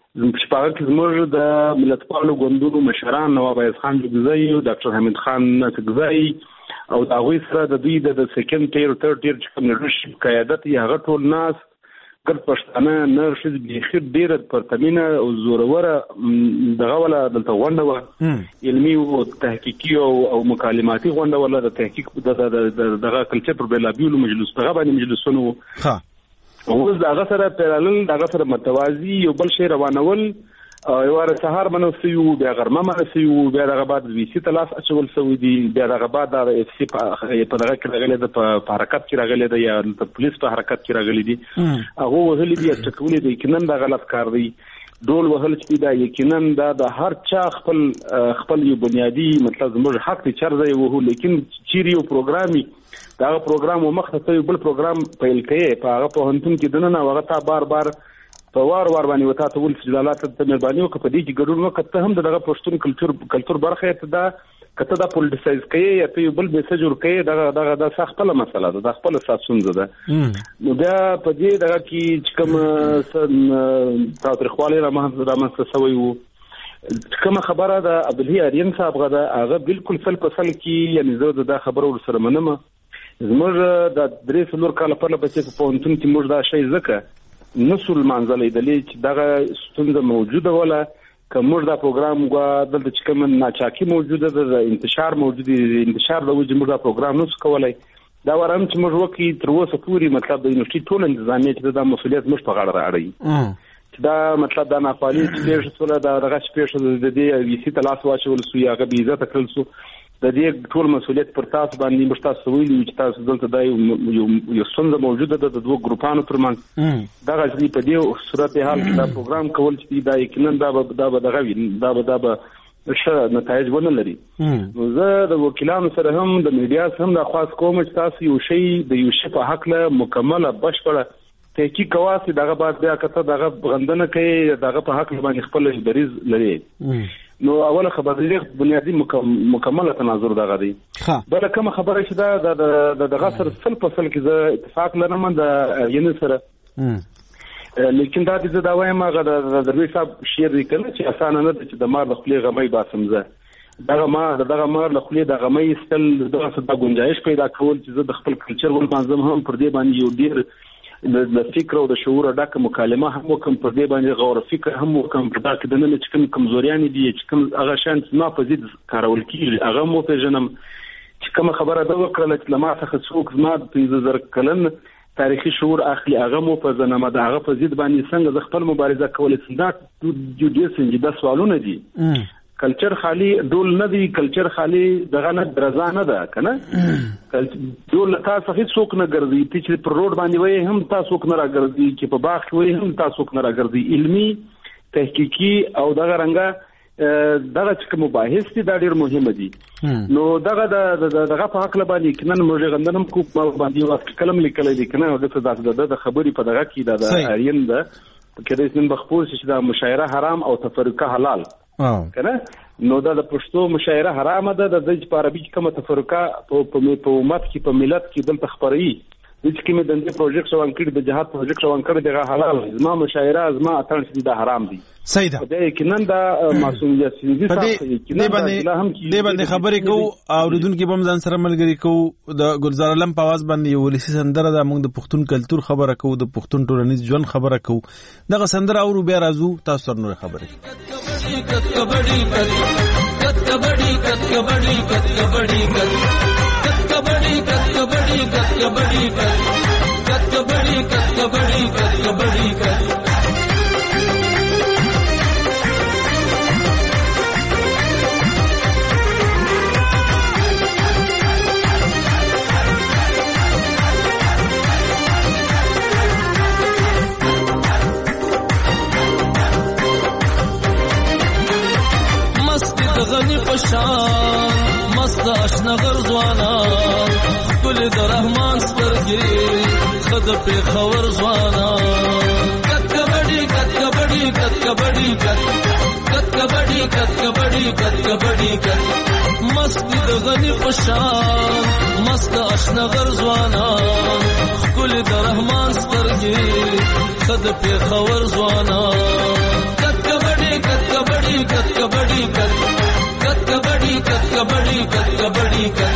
شپږ کې زموږ د ملتپالو ګوندونو مشران نواب عزیز خان جګزی او ډاکټر حمید خان جګزی او دا غوي سره د دوی د سیکنډ ټیر او ثرد ټیر چې کوم لیډرشپ قیادت یې هغه ټول ناس ګرد پښتانه نه شي بخیر ډیره پرتمینه او زوروره دغه ولا د غونډه و علمي او تحقیقي او مکالماتي غونډه ولا د تحقیق د دغه کلچر پر بلابیلو مجلس دغه باندې مجلسونه ها اوس دغه سره پیرالل دغه سره متوازی یو بل شی روانول یو ور سهار منوسي او بیا غرمه منوسي او بیا دغه بعد وی سي تلاس اچول سوي دي بیا دغه بعد د اف سي په دغه کې راغلي د په حرکت کې راغلي د یا د پولیس په حرکت کې راغلي دي هغه وهلي دي چې کولې دي کینن د غلط کار دی ډول وهل چې دا یقینا د هر چا خپل خپل یو بنیادی مطلب زموږ حق ته چرځي وو لیکن چیرې یو پروګرامي دا پروګرام مخته ته بل پروګرام پیل کړي په هغه په هنتون کې دنه هغه تا بار بار په وار وار باندې وتا ته ول فضلات ته مهرباني وکړه په دې کې ګډون وکړه هم دغه پښتون کلچر کلچر برخه ته دا کته دا پولیټیسایز کوي یا ته بل میسج ور کوي دغه دغه د خپل مسله ده د خپل ساتون ده نو بیا په دې دغه کې کوم تاریخوالي را مهمه سوي وو کوم خبره ده عبدالهی اریان صاحب غدا هغه بالکل فل فصل کې یعنی زه دا خبره ور سره منم زموږ د درې څلور کال په لپاره چې په پونتون کې موږ دا شی زکه نسل منځلې د لې چې دغه ستونزه موجوده ولا کومر دا پروګرام غوا د چې کوم ناچاکي موجوده ده انتشار موجود دي انتشار د وجه موږ دا پروګرام نو کولای دا ورم چې موږ وکي تر اوسه پوری مطلب د یونیورسيټي ټول انتظامیه چې دا مسولیت موږ په غاړه راړي دا مطلب دا نه پالي چې څه دا دغه شپې د دې وی سي تلاس واچول سو یا غبي عزت کړل سو د دې ټول مسولیت پر تاسو باندې مشتاق ویلي چې تاسو دلته دا یو یو څنګه موجوده ده د دوه ګروپانو ترمنځ دا غږی په دې صورت حال کې دا پروګرام کول چې دا یقینا دا به دا به دغه دا به دا به ښه نتایج ونه لري نو زه د وکیلانو سره هم د میډیا سره هم د خاص کوم چې تاسو یو شی د یو شی په حق له مکمله بشپړه تحقیق کواسي دغه بعد بیا کته دغه غندنه کوي دغه په حق باندې خپل دریز لري نو اوله خبره بنیادی مکمله تناظر دغه دی بل کوم خبره چې دا د دغه سره فل فصل کې زه اتفاق لرم د ینه سره لیکن دا د دا وایم هغه د دروي صاحب شعر لیکل چې اسانه نه چې د مار د خپل غمې باسم زه دغه ما دغه مار د خپل د غمې استل دغه څه د گنجائش پیدا کول چې زه د خپل کلچر ول منظم هم پر دې باندې یو ډیر د فکر او د شعور ډکه مکالمه هم وکم پر دې باندې غور فکر هم وکم پر دا کې د نن چې کوم کمزوریان دي چې کوم هغه شان ما په زید کارول کیږي هغه مو په جنم چې کوم خبره دا وکړه چې لما څخه څوک زما په زر کلن تاریخي شعور اخلي هغه مو په زنمه دا هغه په زید باندې څنګه د خپل مبارزه کولای شي دا د دې څنګه د سوالونه دي کلچر خالی ډول نه دی کلچر خالی دغه نه درزا نه ده کنه ډول تاسو هیڅ څوک نه ګرځي چې پر روډ باندې وای هم تاسو څوک نه راګرځي چې په باغ کې وای هم تاسو څوک نه راګرځي علمي تحقیقي او دغه رنګه دغه چې مباحث دي دا ډیر مهم دي نو دغه دغه په حق باندې کنن موږ غندنم کو باندې واسه کلم لیکل دي کنه د د خبرې په دغه کې د اړین ده کله چې نن بخپوس چې دا مشاعره حرام او تفرقه حلال کنه نو دا د پښتو مشاعره حرام ده د د عربي کومه تفرقه په په امت کې په ملت کې بل تخبري د چې کومه د پروژیکټ روان کړي د جهاد پروژیکټ روان کړي دغه حلال زما مشاعره زما اتل چې د حرام دي صحیح ده دا کینن دا معصومیت دي کینن د باندې خبرې کو اوریدونکو بم ځان سره ملګری کو د ګلزار علم په आवाज باندې یو ولسی سندره د موږ د پښتون کلچر خبره کو د پښتون ټولنیز ژوند خبره کو دغه سندره او بیا راځو تاسو سره نور خبرې کبډی کبډی کبډی کبډی کبډی کبډی کبډی کبډی کبډی کبډی کبډی غنی پشان مست آشنا غرزوانا خپل د رحمان سترګې خد په خبر زوانا کټ کبډی کټ کبډی کټ کبډی کټ کبډی کټ کبډی کټ کبډی کټ مست د غنی پشان مست آشنا غرزوانا خپل د رحمان سترګې خد په خبر زوانا کټ कबड्डी कत कबड्डी कत कत कबड्डी कत कबड्डी कत कबड्डी कत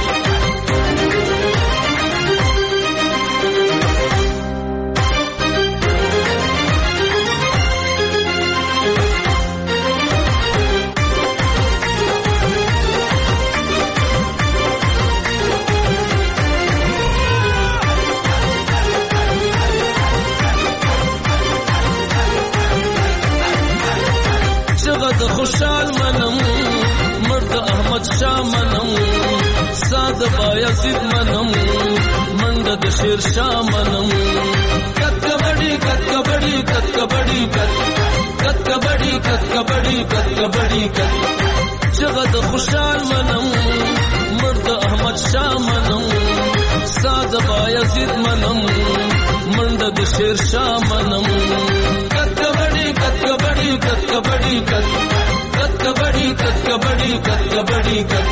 خوشحال منم مرد احمد شاه منم ساد بایزید منم منډه د شیر شاه منم کت کبډی کت کبډی کت کبډی کت کت کبډی کت کبډی کت کبډی کت جگد خوشحال منم مرد احمد شاه منم ساد بایزید منم منډه د شیر شاه منم کت کبډی کت کبډی کت کبډی کت कबड्डी कत कबड्डी कत कबड्डी कत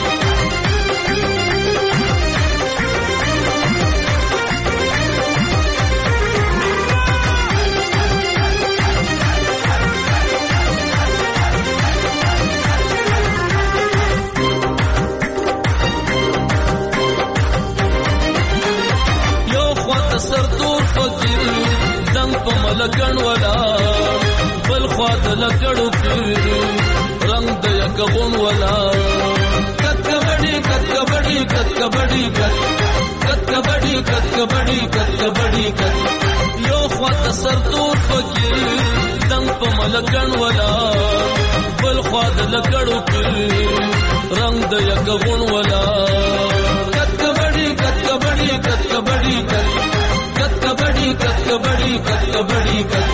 यो ख्वात सरदور फकीर दंग په ملګن ولا بل ख्वात لکړو پیر रंग दया कबून वाला कत कबड्डी कत कबड्डी कत कबड्डी कत कत कबड्डी कत कबड्डी कत कबड्डी कत यो ख्वात सरदور फकीर दंग په ملګن वाला بل ख्वात لکړو پیر रंग दया कबून वाला कत कबड्डी कत कबड्डी कत कबड्डी कत कत कबड्डी कत कबड्डी कत कबड्डी कत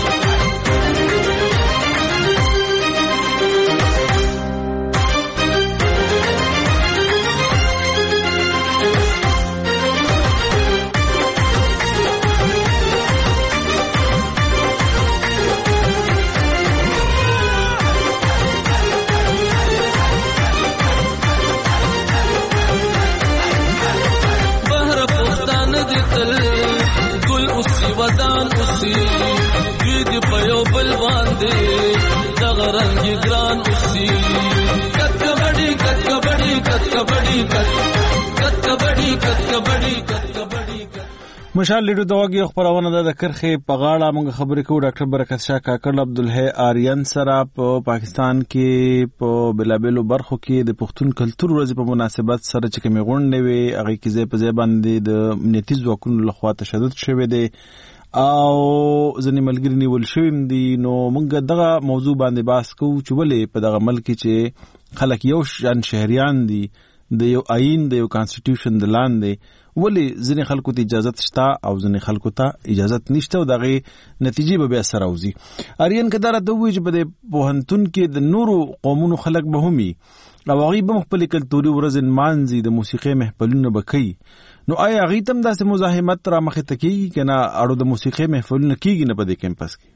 ودان اسی گید پیو بل باندے دغرنگی گران اسی کت کبڈی کت کبڈی کت کبڈی کت کت کبڈی کت کبڈی کت کبڈی کت مشال لیډو دواګي خبرونه ده د کرخه په غاړه موږ خبرې کوو ډاکټر برکت شاه کاکړ عبدالحی آریان سره په پاکستان کې په بلابلو برخو کې د پښتون کلچر ورځ په مناسبت سره چې کومې غونډې وي هغه کې ځای په ځای باندې د امنیتي ځواکونو لخوا تشدد شوی دی او ځینې ملګري نیول شوي دي نو موږ دغه موضوع باندې بحث کوو چې ولې په دغه ملک کې چې خلک یو شان شهریان دي د یو آئین د یو کانسټیټیوشن د لاندې ولی ځینې خلکو ته اجازه شته او ځینې خلکو ته اجازه نشته او دغه نتیجې به بیا سره وځي اریان کدار د وی چې په پوهنتون کې د نورو قومونو خلک به همي او هغه به خپل کلتوري ورځ مانځي د موسیقي محفلونه بکې نو آیا هغه تم داسې مزاحمت را مخه تکیږي کنه اړو د موسیقي محفلونه کیږي نه په دې کمپس کې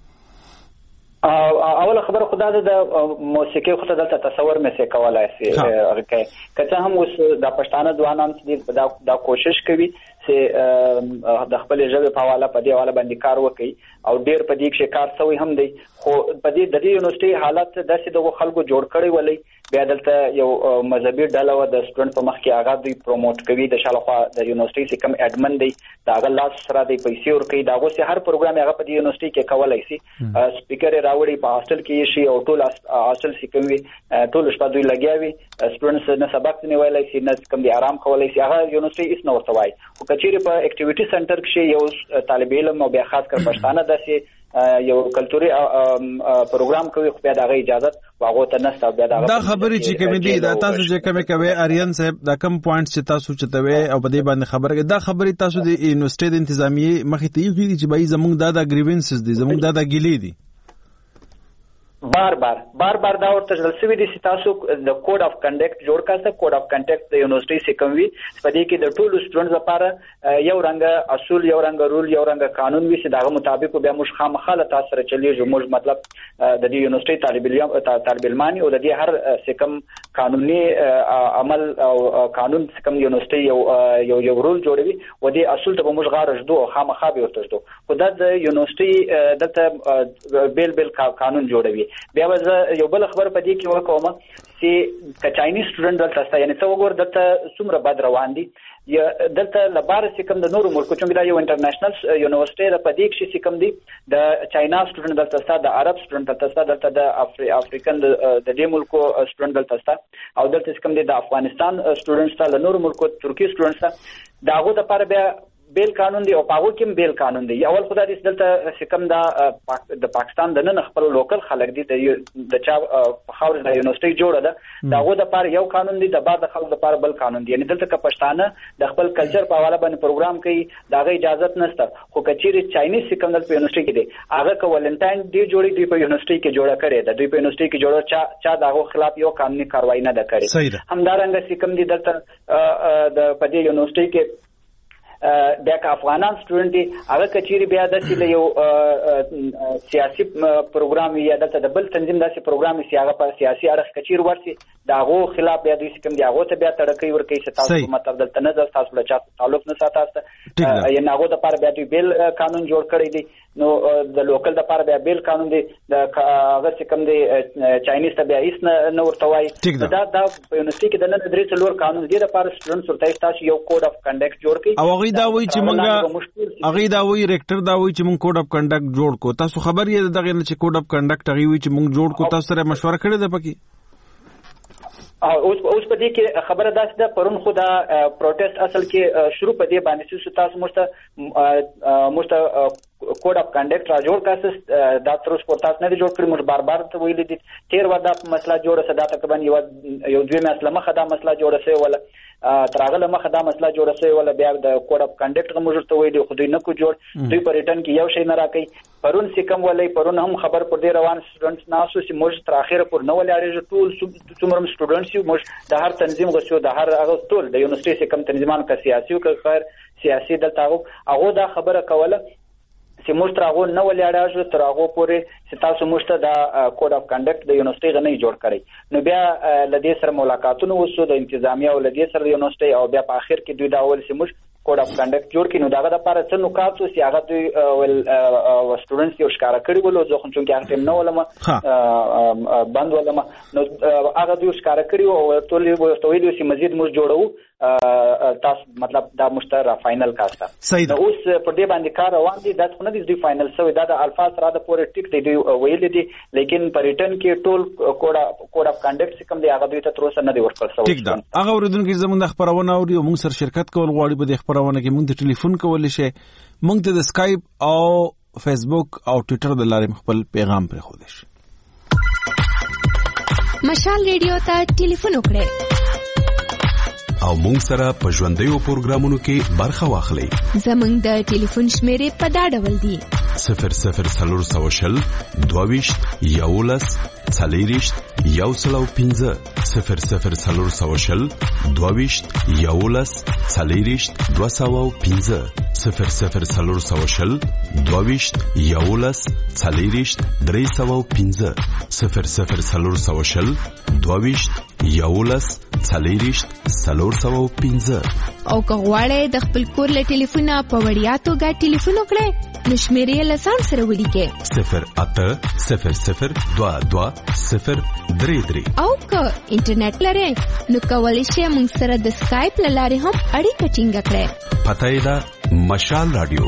اول خبر خدا د موسیقي خو دلته تصور مې څه کولای شي هغه کته هم اوس د پښتانه ځوانان چې دا کوشش کوي چې د خپل ژبه په حواله په دې حواله باندې کار وکړي او ډیر په دې کې کار سوی هم دی خو په دې د دې یونیورسيټي حالت داسې د خلکو جوړ کړي ولې بیا دلته یو مذهبي ډله و د سټوډنټ په مخ کې هغه دوی پروموټ کوي د شالخوا د یونیورسيټي چې کوم اډمن دی دا هغه لاس سره دی پیسې ورکړي دا غوسه هر پروګرام هغه په دې یونیورسيټي کې کولای شي سپیکر راوړي په هاستل کې شي او ټول هاستل چې کوم ټول شپه دوی لګیاوي سټوډنټس نه سبق نه ویلای شي نه کوم دی آرام کولای شي هغه یونیورسيټي هیڅ نه ورته وایي او کچېره په اکټیویټي سنټر کې یو طالب علم او بیا خاص کر پښتانه داسې یو کلتوري پروګرام کوي خو بیا دغه اجازه واغو ته نشته بیا دغه دا خبرې چې کوم دي دا تاسو چې کوم کوي اریان صاحب دا کم پوینټس چې تاسو چتوي او په دې باندې خبره دا خبرې تاسو د یونیورسيټي د انتظامیه مخې ته یو کیږي چې بای زموږ دا د گریوینسز دي زموږ دا د ګیلې دي بار بار بار بار دا ورته رسوي دي چې تاسو د کوډ اف کنډکټ جوړ کړئ کوډ اف کنډکټ د یونیورسيټي سیکموي په دې کې د ټول سټوډنټ لپاره یو رنګ اصول یو رنګ رول یو رنګ قانون وي چې دغه مطابق بیا موږ خامخاله تاسو سره چلیږو موږ مطلب د دې یونیورسيټي طالب علم طالب علمانی او د دې هر سیکم قانوني عمل او قانون سیکم یونیورسيټي یو یو یو رول جوړوي او دې اصول ته موږ غارجدو خامخا به ورته خو د یونیورسيټي دته بیل بیل قانون جوړوي بیا زه یو بل خبر پدې کې وکوم چې ک چاینیز سټوډنټ دلته ستا یعنی څو وګور دلته څومره بد روان دي یا دلته لبار سکم د نورو ملکو چې دا یو انټرنیشنل یونیورسيټي د پدې کې سکم دي د چاینا سټوډنټ دلته ستا د عرب سټوډنټ دلته ستا دلته د افریقن د دې ملکو سټوډنټ دلته ستا او دلته سکم دي د افغانستان سټوډنټ ستا د نورو ملکو ترکی سټوډنټ ستا داغه د لپاره بیا بیل قانون دی او پاغو کې بیل قانون دی اول خدای دې دلته سکم دا د پاکستان د نن خپل لوکل خلک دي د چا خاور د یونیورسيټي جوړه ده داغه د لپاره یو قانون دی د بعد د خلکو لپاره بل قانون دی یعنی دلته ک پښتانه د خپل کلچر په حواله باندې پروګرام کوي داغه اجازه نشته خو کچيري چاینیز سکم د یونیورسيټي کې دی هغه ک ولنټاین دی جوړي دی په یونیورسيټي کې جوړه کړي ده دوی په یونیورسيټي کې جوړه چا چا داغه خلاف یو قانوني کاروایی نه ده کړې همدارنګه سکم دی دلته د پدې یونیورسيټي کې بیا که افغانان سټوډنټ دي هغه کچيري بیا د یو سیاسي پروګرام یا د بل تنظیم داسې پروګرام چې هغه په سیاسي اړخ کچير ورسي داغه خلاف بیا د سکم دی هغه ته بیا تړکې ورکې ستاسو مطلب دلته نه تاسو له چا تعلق نه ساتاسته یا هغه د لپاره بیا د بیل قانون جوړ کړی دی نو د لوکل د لپاره بیا بیل قانون دی د هغه سکم دی چاینیز ته بیا هیڅ نه ورته وایي دا د یونیورسيټي کې د نن درې څلور قانون دی د لپاره سټوډنټ ورته تاسو یو کوډ اف کنډکټ جوړ کړئ دا وایي چې مونږه هغه دا وایي ریکټر دا وایي چې مونږ کوډ اف کنډکټ جوړ کو تاسو خبر یې دغه نه چې کوډ اف کنډکټ هغه وایي چې مونږ جوړ کو تاسو سره مشوره کړې ده پکې اوس اوس په دې کې خبره داسې ده پرون خو دا پروټیست اصل کې شروع په دې باندې چې تاسو مشته مشته کوډ اف کنډکټ را جوړ کاسه دا تر اوسه پورتاس نه جوړ کړی موږ بار بار ته ویل دي تیر ودا مسله جوړه سدا تقریبا یو یو دوی مسله مخه دا مسله جوړه سي ولا تراغله مخه دا مسله جوړه سي ولا بیا د کوډ اف کنډکټ موږ ته ویل خو دوی نه کو جوړ دوی په ریټرن کې یو شی نه راکې پرون سکم ولې پرون هم خبر پر دې روان سټوډنټس ناسو چې موږ تر اخره پر نو ولې اړې ټول څومره سټوډنټس یو موږ د هر تنظیم غوښو د هر هغه ټول د یونیورسيټي سکم تنظیمان کا سیاسي او غیر سیاسي دلته هغه دا خبره کوله چې موږ تر هغه نو ولې اړې تر هغه پورې چې تاسو موږ ته د کوډ اف کنډکټ د یونیورسيټي غنۍ جوړ کړی نو بیا لدې سره ملاقاتونه وسو د انتظامیه او لدې سره د یونیورسيټي او بیا په اخر کې دوی دا ول چې موږ کوډ اف کنډکټ جوړ کینو داغه د لپاره څه نکات چې هغه دوی ول سټوډنټس یو ښکارا کړی ول زه خو چې هغه ټیم نه ولما بند ولما نو هغه دوی ښکارا کړی او ټول یو ویډیو چې مزید موږ جوړو تاسو مطلب دا مشترک فائنل کاستا نو اوس په دې باندې کار روان دي دا څنګه دي فائنل سوی دا د الفاظ را د پورې ټیک دی ویل دي لیکن پر ریټرن کې ټول کوډ کوډ اف کنډکټ څخه دی هغه دوی ته تر اوسه نه دی ورکړل شوی ټیک دا هغه ورودونکو زموږ د خبرونه او موږ سره شرکت کول غواړي په دې خبرونه کې موږ د ټلیفون کول شي موږ ته د اسکایپ او فیسبوک او ټوئیټر د لارې خپل پیغام پرې خو دي مشال ریډیو ته ټلیفون وکړئ او مونږ سره په ژوندیو پروګرامونو کې برخه واخلئ زمونږ د ټلیفون شمیرې په دا ډول دي صفر صفر څلور سوه شل دوه ویشت یولس څلېرویشت یو سل او پنځه صفر صفر څلور سوه شل دوه ویشت یولس څلېرویشت دوه سوه او پنځه صفر صفر څلور سوه شل دوه ویشت یولس څلېرویشت درې سوه او پنځه صفر صفر څلور سوه شل دوه ویشت یولس څلېرویشت څلور سوه او پنځه او که غواړئ د خپل کور له ټلیفونه په وړیا توګه ټلیفون وکړئ نو شمیرې له ځان سره ولیکئ صفر اته صفر صفر دوه دوه صفر درې درې او که انټرنیټ لرئ نو کولی شئ موږ سره د سکایپ له لارې هم اړیکه ټینګه کړئ پته یې ده مشال رادیو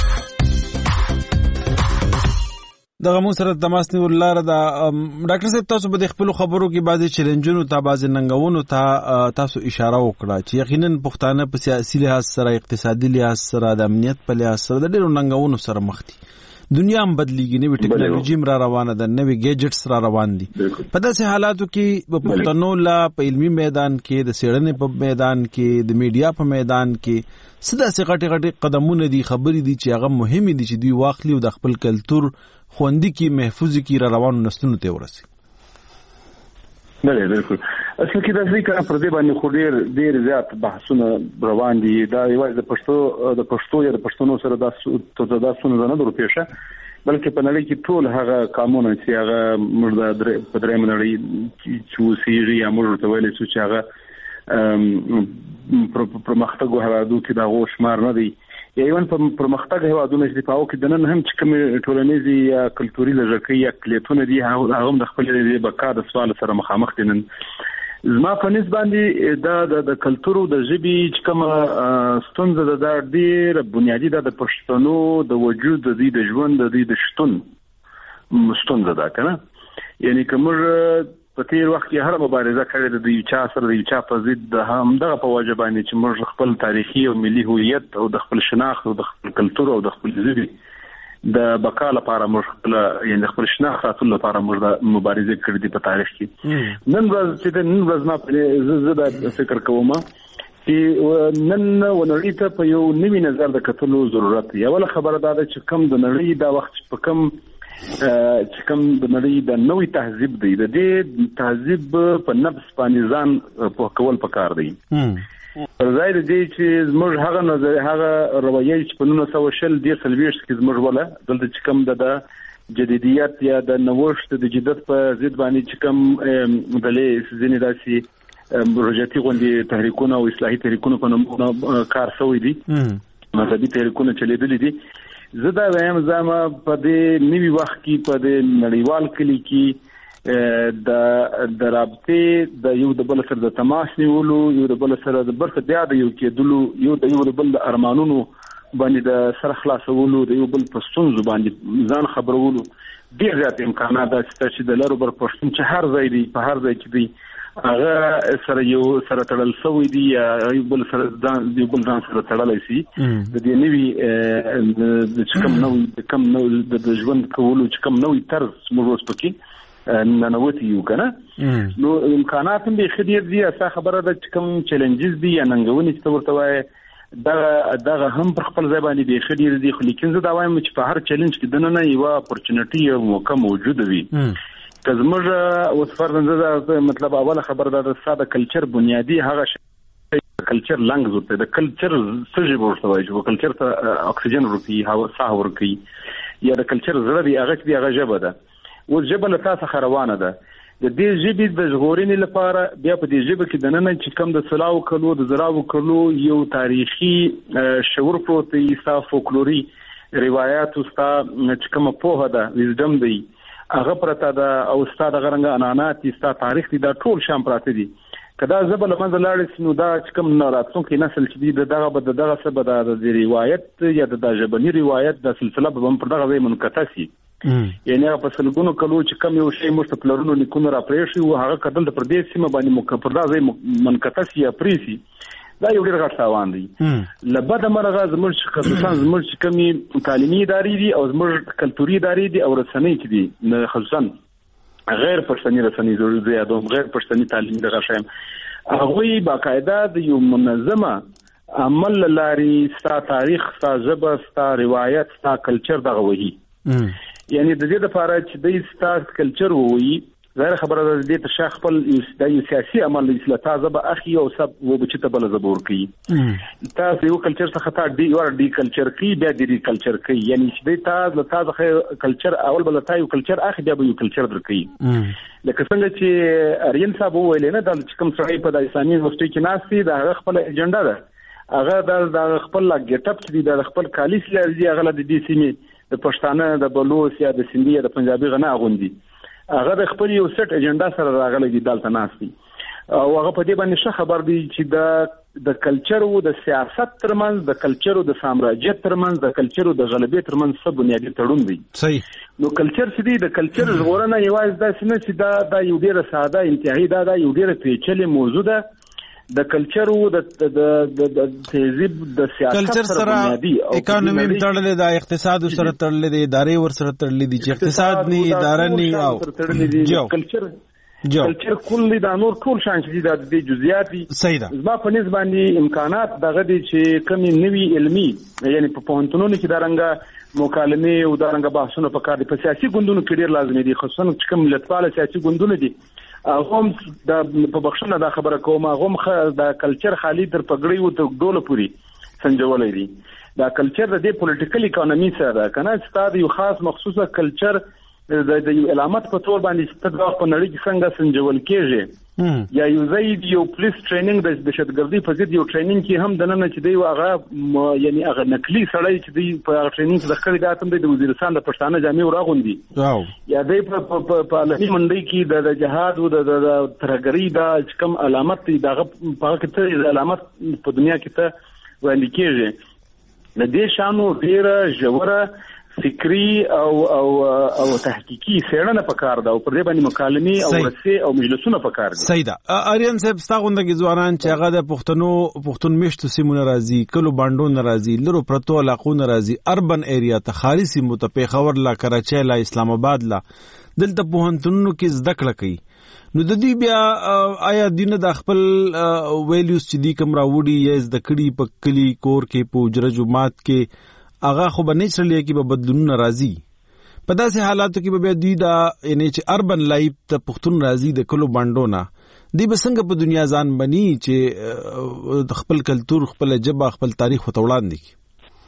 دغه مو سره تماس نیول لار دا ډاکټر صاحب تاسو به د خپل خبرو کې بعضي چیلنجونو ته بعضي ننګونو ته تاسو اشاره وکړه چې یقینا پښتانه په سیاسي لحاظ سره اقتصادي لحاظ سره د امنیت په لحاظ سره د ډېرو ننګونو سره مخ دي دنیا هم بدلیږي نوې ټکنالوژي را روانه ده نوې گیجټس را روان دي په داسې حالاتو کې په پښتنو لا په علمي میدان کې د څېړنې په میدان کې د میډیا په میدان کې سدا سي غټي غټي قدمونه دي خبرې دي چې هغه مهمه دي چې دوی واخلي او د خپل کلچر خوندي کی محفوظ کی را روانو نسلونو ته ورسي بله بالکل اصل کې د ځکه پر دې باندې خو ډېر ډېر زیات بحثونه روان دي دا یوازې د پښتو د پښتو یا د پښتنو سره د تضادونه نه درو پیښه بلکې په نړۍ کې ټول هغه قانون چې هغه موږ د درېم نړۍ چې وسیږي یا موږ ته ویل چې هغه پرمختګ هغه د کې دا غوښمار نه دی ایوان په پرمختګ هیوادونو چې په اوکې د نن هم چې کوم ټولنیزي یا کلتوري لږکۍ یا اقلیتونه دي هغه هم د خپل د بقا د سوال سره مخامخ دي. نن زما په نسبت باندې دا د کلتور او د ژبې چې کوم ستونزه ده ډېر بنیادی ده د پښتنو د وجود د دې د ژوند د دې د شتون ستونزه ده کنه. یعنی کومه په تیر وخت کې هر مبارزه کړې د یو چا سره د یو چا په ضد د هم دغه په وجه باندې چې موږ خپل تاریخي او ملي هویت او د خپل شناخت او د خپل کلتور او د خپل ژبې د بقا لپاره موږ خپل یعنی خپل شناخت ساتلو لپاره موږ د مبارزه کړې دي په تاریخ کې. نن ورځ چې نن ورځ ما په زه د فکر کوم چې نن ونړۍ ته په یو نوی نظر د کتلو ضرورت دی. اوله خبره دا ده چې کم د نړۍ دا وخت په کم چې کوم د نړۍ د نوې تهذیب دی د دې تهذیب په نفس باندې ځان په کول پکار دی. پر ځای د دې چې زموږ هغه نظر هغه رویه چې په نولس سوه شل ډېر سلويشت کې زموږ ولا دلته چې کوم د جدیدیت یا د نوښت د جدت په ضد باندې چې کوم دلې ځینې داسې روجاتي غونډې تحریکونه او اصلاحي تحریکونه په نوم کار شوی دي مذهبي تحریکونه چلیدلي دي. زه دا وایم زما په دې نیوي وخت کې په دې نړیوال کلی کې د د رابطې د یو د بل سره د تماس نیولو یو د بل سره د برخه بیا د یو کېدلو یو د یو د بل د ارمانونو باندې د سر خلاصولو د یو بل په ستونزو باندې ځان خبرولو ډېر زیات امکانات چې د لارو بر پښتون چې هر ځای دی په هر ځای کې دی هغه سره یو سره تړل شوی دی یا یو بل سره ځان یو بل ځان سره تړلای شي د دې نوي د کوم نوې کوم نوې د ژوند کولو چې کوم نوې طرز موږ پکې ننوتی یو کنه. نو امکانات هم به خدای دې اسا خبره ده چې کوم چیلنجز دي یا ننګونې چې ورته وای دا دا هم پر خپل ځای باندې به خدای دې خو لیکن زه دا وایم چې په هر چیلنج کې د نه یو اپورچونټی او موقع موجود وي. که زموږ اوس فرضاً مطلب اوله خبره ده د ساده کلچر بنیادی هغه کلچر لنګ ورته د کلچر سږي ورته وایي چې کلچر ته اکسیجن ورکوي هوا ساه ورکوي یا د کلچر زړه دی هغه دی هغه ژبه ده. اوس ژبه له تاسو روانه ده د دې ژبې د ژغورنې لپاره بیا په دې ژبه کې د نن چې کم د سلاو کلو د زراو کلو یو تاریخي شعور پروت دی ستا فولکلوري روایت او ستا چې کوم په ده وزډم دی هغه پرته ده او ستا د غرنګ انانات ستا تاریخ دی دا ټول شام پراته دي. کدا زبل منځ لاړ نو دا چې کوم راتلونکي نسل چې دی دغه به دغه سبب د روایت یا د ژبني روایت د سلسله به پر دغه ځای منقطع شي. یعنی په سلګونو کلو چې کوم یو شی مست پلرونو لیکونه را پرې شي او هغه کدل د پردیس سیمه باندې مکفر دا ځای منقطع شي یا پریسي دا یو ډېر غټ تاوان دی. لبد مرغه زموږ خصوصا زموږ کومي تعلیمي ادارې دي او زموږ کلتوري ادارې دي او رسنۍ چې دي خصوصا غیر پښتني رسنۍ ضروري دي او غیر پښتني تعلیمي دغه شایم هغه باقاعده د یو منظمه عمل لاري ستا تاریخ ستا ژبه ستا روایت ستا کلچر دغه وਹੀ یعنی د دې لپاره چې د ستا کلچر وਹੀ غیر خبره ده د ته خپل د یو سیاسي عمل اصلاح تازه به اخی او سب و بچته بل زبور کی تاسو یو کلچر څخه تا ډی ور ډی کلچر کی بیا د کلچر کی یعنی چې د تاسو تازه کلچر اول بل تا یو کلچر اخی بیا یو کلچر درکې لکه څنګه چې اریان صاحب ویل نه د کوم سړی په د اسلامي یونیورسيټي کې ناشتي د خپل ایجنډا ده هغه د خپل ګټپ چې د خپل کالیس لري هغه د دې سیمې د پښتانه د بلوچ یا د سندي یا د پنجابي غنا غوندي هغه د خپل یو سټ ایجنډا سره راغلی دی دلته ناشتي او هغه په دې باندې ښه خبر دی چې د د کلچر او د سیاست ترمنځ د کلچر او د سامراجیت ترمنځ د کلچر او د غلبې ترمنځ څه بنیادی تړون دی. صحیح. نو کلچر چې دی د کلچر ژغورنه یوازې د سینې چې دا د یو ډیر ساده انتهایی دا د یو ډیر پیچلې موضوع ده د کلچر او د د د تهذیب د سیاست سره بنیادی اکانومي تړلې د اقتصاد سره تړلې د ادارې ور سره تړلې دي چې اقتصاد نه اداره نه او کلچر کلچر کلی دا نور ټول شان چې د دې جزئیات دي. صحیح ده. زما په نسبت باندې امکانات دغه دي چې کمی نوي علمي یعنی په پوهنتونونو کې دا رنګه مکالمه او دا رنګه بحثونه په کار دي په سیاسي ګوندونو کې ډیر لازمي دي خصوصا چې کوم ملتپاله سیاسي ګوندونه دي هغه د په بخښنه دا خبره کوم هغه د کلچر خالی تر پګړی او ته ډوله پوری سنجولې دي. دا کلچر د پولیټیکل اکانومي سره کنه ستاسو یو خاص مخصوصه کلچر د یو علامت په تور باندې ستاسو په نړۍ کې څنګه سنجول کېږي یا یو ځای یو پولیس ټریننګ د دهشتګردي په ضد یو ټریننګ کې هم دنه چې دی هغه یعنی هغه نقلي سړی چې دی په ټریننګ کې د خلک داتم د وزیرستان د پښتانه جامع راغوندي یا دی په عالمي منډي کې د جهاد او د ترګری د کم علامت دی دغه په کې ته علامت په دنیا کې ته وړاندې کېږي د دې شانو ډیره ژوره فکری او او او تحقیقي څېړنه پکار ده او پر دې باندې مکالمې او رسې او مجلسونه پکار دي. صحیح ده. آریان صاحب ستاغونده کې ځوانان چې هغه د پښتنو پښتون میشتو سیمونه راځي، کلو باندونو راځي، لرو پرتو علاقونو راځي، اربن ایریا ته خاري سیمو ته پیښور لا کراچۍ لا اسلام آباد لا دلته پوهنتونونو کې زده کړه کوي. نو د دې بیا آیا دینه د خپل ویلیوز چې دی کوم راوړي یا زده کړي په کلی کور کې په اجره جماعت کې هغه خو به نیچرلی کې به بدلونونه راځي. په داسې حالاتو کې به بیا دوی دا یعنی چې اربن لایف ته پښتون راځي د کلو باندونه دی به څنګه په دنیا ځان بني چې د خپل کلتور خپل ژبه خپل تاریخ ته وړاندې کړي.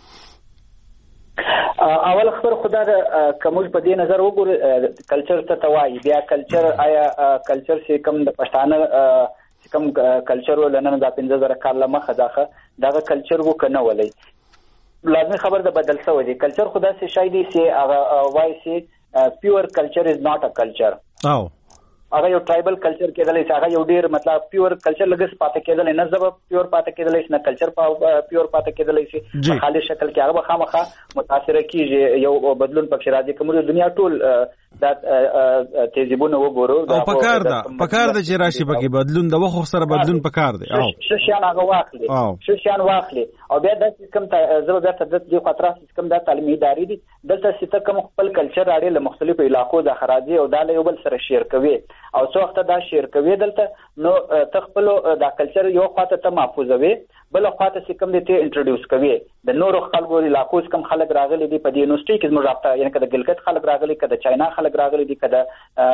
اول خبر خدا د کومج په دې نظر وګور کلچر ته توای بیا کلچر آیا کلچر سي کم د پښتانه کم کلچر ولنن د پنځه زره کال مخه داخه دغه کلچر وو کنه ولې لازمي خبر د بدل شوی دی. کلچر خدا سي شاید سي هغه وای سي پیور کلچر از ناٹ ا کلچر او هغه یو ټرایبل کلچر کېدلی هغه یو ډیر مطلب پیور کلچر لګس پاتې کېدل نه زب پیور پاتې کېدل نه کلچر پیور پاتې کېدل شي خالي شکل کې هغه خامخا متاثر کیږي یو بدلون پکې راځي کوم د دنیا ټول دا تیزیبونه وګورو او پکار ده پکار ده چې راشي پکې بدلون د وخت سره بدلون پکار دی او ششيان هغه واخلي ششيان واخلي او بیا د سیستم ته زو بیا ته د خطر سیستم د تعلیمي ادارې دي دلته ستاسو کوم خپل کلچر اړې له مختلفو علاقو د خراجي او د یو بل سره شیر کوي او څو وخت دا شیر کوي دلته نو تخپل دا کلچر یو خاطر ته محفوظوي بل خاطر چې کوم دې ته انټروډوس کوي د نورو خلکو علاقو کوم خلک راغلي دي په دې یونیورسيټي کې زموږ رابطه یعنی کده ګلګت خلک راغلي کده چاینا خلک راغلي دي کده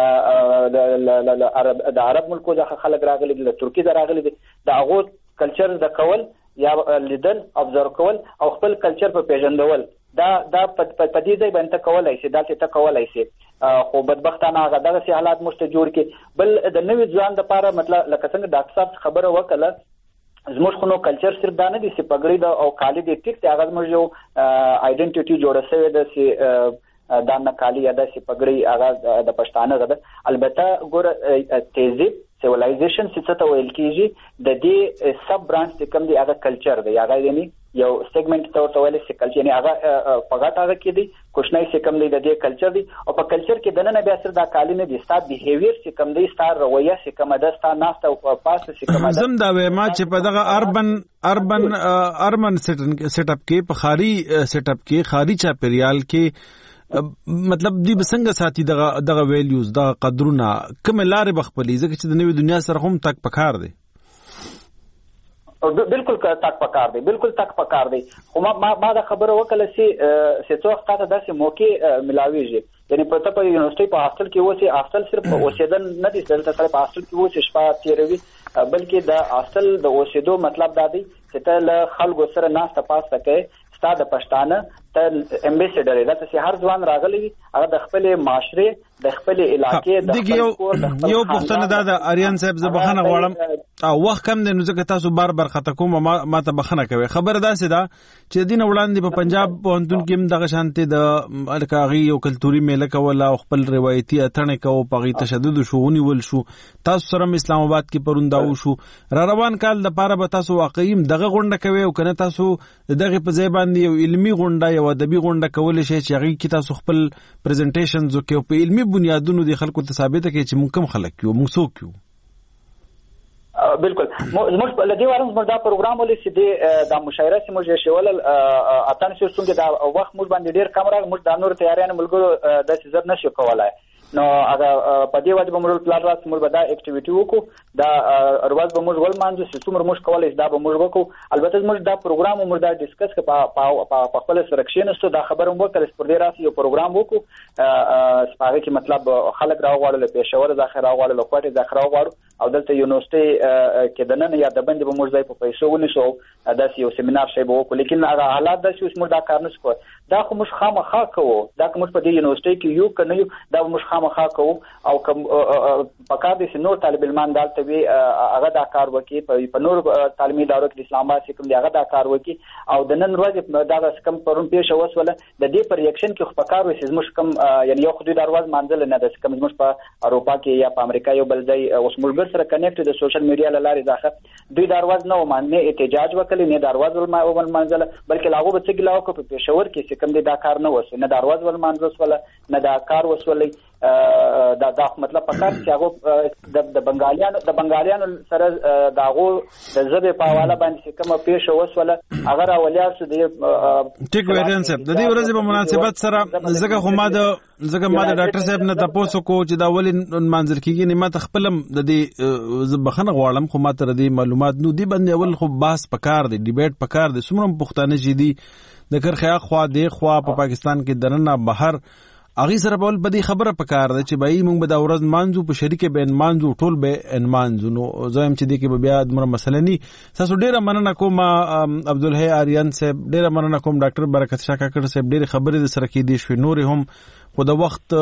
د عرب د عرب ملکو ځخه خلک راغلي دي د ترکی ځخه راغلي دي د هغه کلچر د کول یا لیدل ابزرو کول او خپل کلچر په پیژندول دا دا په دې ځای باندې کولای شي دا ته کولای شي خو بدبختانه هغه دغه سي حالات مشته جوړ کې بل د نوې ځوان د لپاره مطلب لکه څنګه ډاکټر صاحب خبره وکړه زموږ خو نو کلچر صرف دا نه دي چې پګړی د او کالی د ټیک ته هغه زموږ یو آیډنټیټي جوړه شوی د سي دا نه کالی یا د سي پګړی هغه د پښتانه غده البته ګور تهذیب سیویلایزیشن څه ته ویل کیږي د دې سب برانچ کوم دی هغه کلچر دی هغه یعنی یو سیګمنټ ته ورته ویل شي کلچر یعنی هغه پګاټ هغه کې دی کوښنۍ څه کوم دی د دې کلچر دی او په کلچر کې دنه بیا سره دا کالینه دي ستاسو بیهیویر څه کوم دی ستاسو رویه څه کوم ده ستاسو ناسته او پاس څه کوم ده زم دا ما چې په دغه اربن اربن اربن سیټ اپ کې په خاري سیټ اپ کې خاري چاپیریال کې مطلب دی بسنګ ساتي دغه دغه ویلیوز دغه قدرونه کوم لارې بخپلې ځکه چې د نوې دنیا سره هم تک پکار دی بالکل تک پکار دی بالکل تک پکار دی خو ما ما دا خبره وکړه چې سېڅو وخت ته داسې موقع ملاويږي یعنی په تاسو یونیورسيټي په هاستل کې وسی هاستل صرف اوسېدل نه دي دلته سره په هاستل کې وسی شپه تیروي بلکې د هاستل د اوسېدو مطلب دا دی چې ته له خلکو سره ناسته پاسته کوي ستا د پښتانه ته امبیسډر دا چې هر ځوان راغلی هغه د خپل معاشره د خپل علاقې د خپل کور یو پښتنه دا د اریان صاحب زبخنه غواړم او وخت کم دی نو ځکه تاسو بار بار خطا کوم ما ته بخنه کوي خبر دا سي دا چې دین وړاندې په پنجاب پوهنتون کې هم دغه شانتي د الکاغي یو کلتوري میله کوله او خپل روایتي اتنه کو پغی تشدد شوونی ول شو تاسو سره اسلام آباد کې پرونداو شو را روان کال د پاره به تاسو واقعیم دغه غونډه کوي او کنه تاسو دغه په ځای باندې یو علمي غونډه یو ادبي غونډه کول شي چې هغه کې تاسو خپل پریزنټیشنز وکړو په علمي بنیادونو د خلکو ته ثابت کړي چې موږ کوم خلک یو موږ څوک یو بالکل موږ لدی وارم موږ دا پروګرام ولې چې د مشاعره چې موږ شول اتن شو څنګه دا وخت موږ باندې ډیر کم راغ موږ د نور تیاریان ملګرو د سيزر نشو کولای نو هغه په دې وجه به موږ پلان راس موږ به دا اکټیویټي وکړو دا ارواز به موږ ول مانځو چې څومره موږ کولای دا به موږ وکړو البته موږ دا پروګرام موږ دا ډیسکس کړو په خپل سرکشنستو دا خبره مو وکړه چې پر دې راس یو پروګرام وکړو سپاره کې مطلب خلک راوغواړل پېښور ځخه راوغواړل کوټه ځخه راوغواړو او دلته یونیورسيټي کې د نن یا د باندې به موږ ځای په پیسو ونیسو دا یو سیمینار شی به وکړو لیکن هغه حالات د شوس موږ دا کار نه کوو دا خو موږ خامخا کوو دا کوم په دې یونیورسيټي کې یو کنه یو دا موږ خامخا کوو او کوم پکار دي چې نور طالب علمان دالته وي هغه دا کار وکړي په نور تعلیمي ادارو کې اسلام آباد کوم دی هغه دا کار وکړي او د نن ورځې دا کم پرون پیښ وسوله د دې پر ریاکشن کې خو پکار وي چې موږ کوم یعنی یو خدای دروازه مانځل نه د کوم موږ په اروپا کې یا په امریکا یو بل ځای اوس موږ سره کنیکټ د سوشل میډیا لارې ځکه دوی دروازه نه ماننه احتجاج وکړي نه دروازه ول مانځل بلکې لاغو به څنګه لاو په پېښور کې چې کوم دی دا کار نه وسو نه دروازه ول مانځل ولا نه دا کار وسولې دا دا مطلب پکار چې هغه د بنگالیانو د بنگالیانو سره داغو د زبې په حواله باندې کومه پیښه وسوله هغه راولیا سو د ټیک ویډن صاحب د دې ورځې په مناسبت سره زګه خو ما د زګه ما د ډاکټر صاحب نه تاسو کو چې دا ولې منځل کیږي نه ما تخپلم د دې زبخنه غواړم خو ما تر دې معلومات نو دی باندې اول خو بحث پکار دی ډیبیټ پکار دی سمرم پښتانه جدي د کرخیا خوا دی خوا په پاکستان کې درنه بهر اغي سره بول بدی خبره پکار ده چې بای مونږ به دا ورځ مانځو په شریکه بین مانځو ټول به ان مانځو نو زم چې دې کې بیا د مسله ني تاسو ډیره مننه کوم عبدالحی آریان صاحب ډیره مننه کوم ډاکټر برکت شاه کاکړ صاحب ډیره خبرې سره کې دي شو نور هم خو د وخت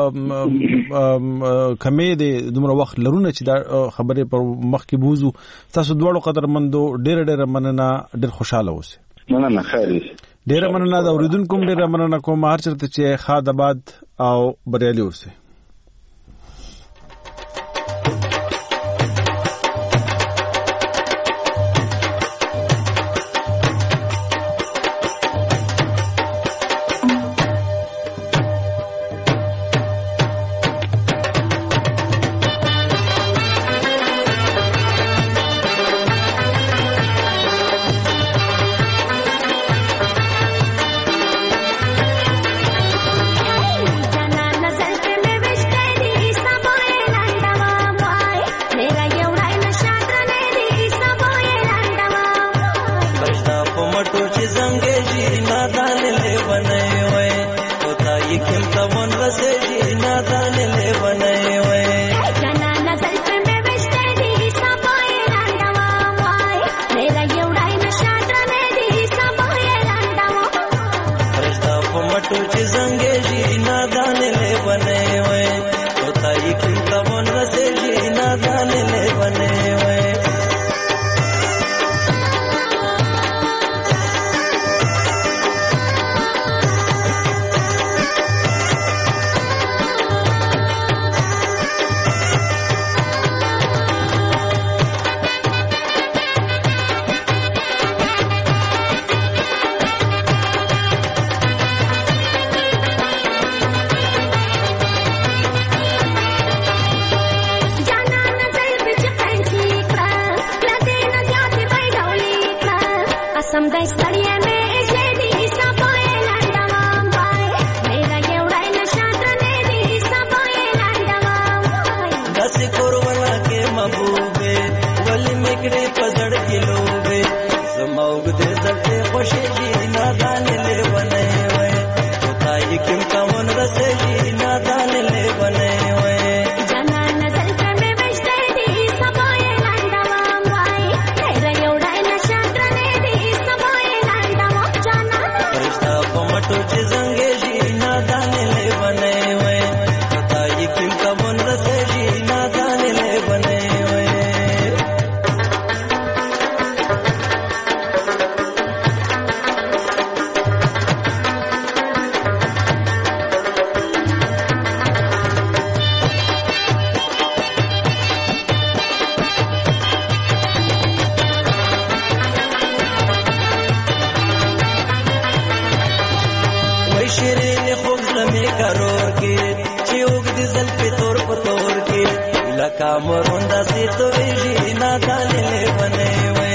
کمې دي دومره وخت لرونه چې دا خبرې پر مخ کې بوزو تاسو دواړو قدرمندو ډیره ډیره مننه ډیر خوشاله اوسئ مننه خیر ډیره مننه دا اوریدونکو ډیره مننه کوم هر چرته چې خاد آباد او بریالي اوسئ Cameron da si to ejina dalele bane we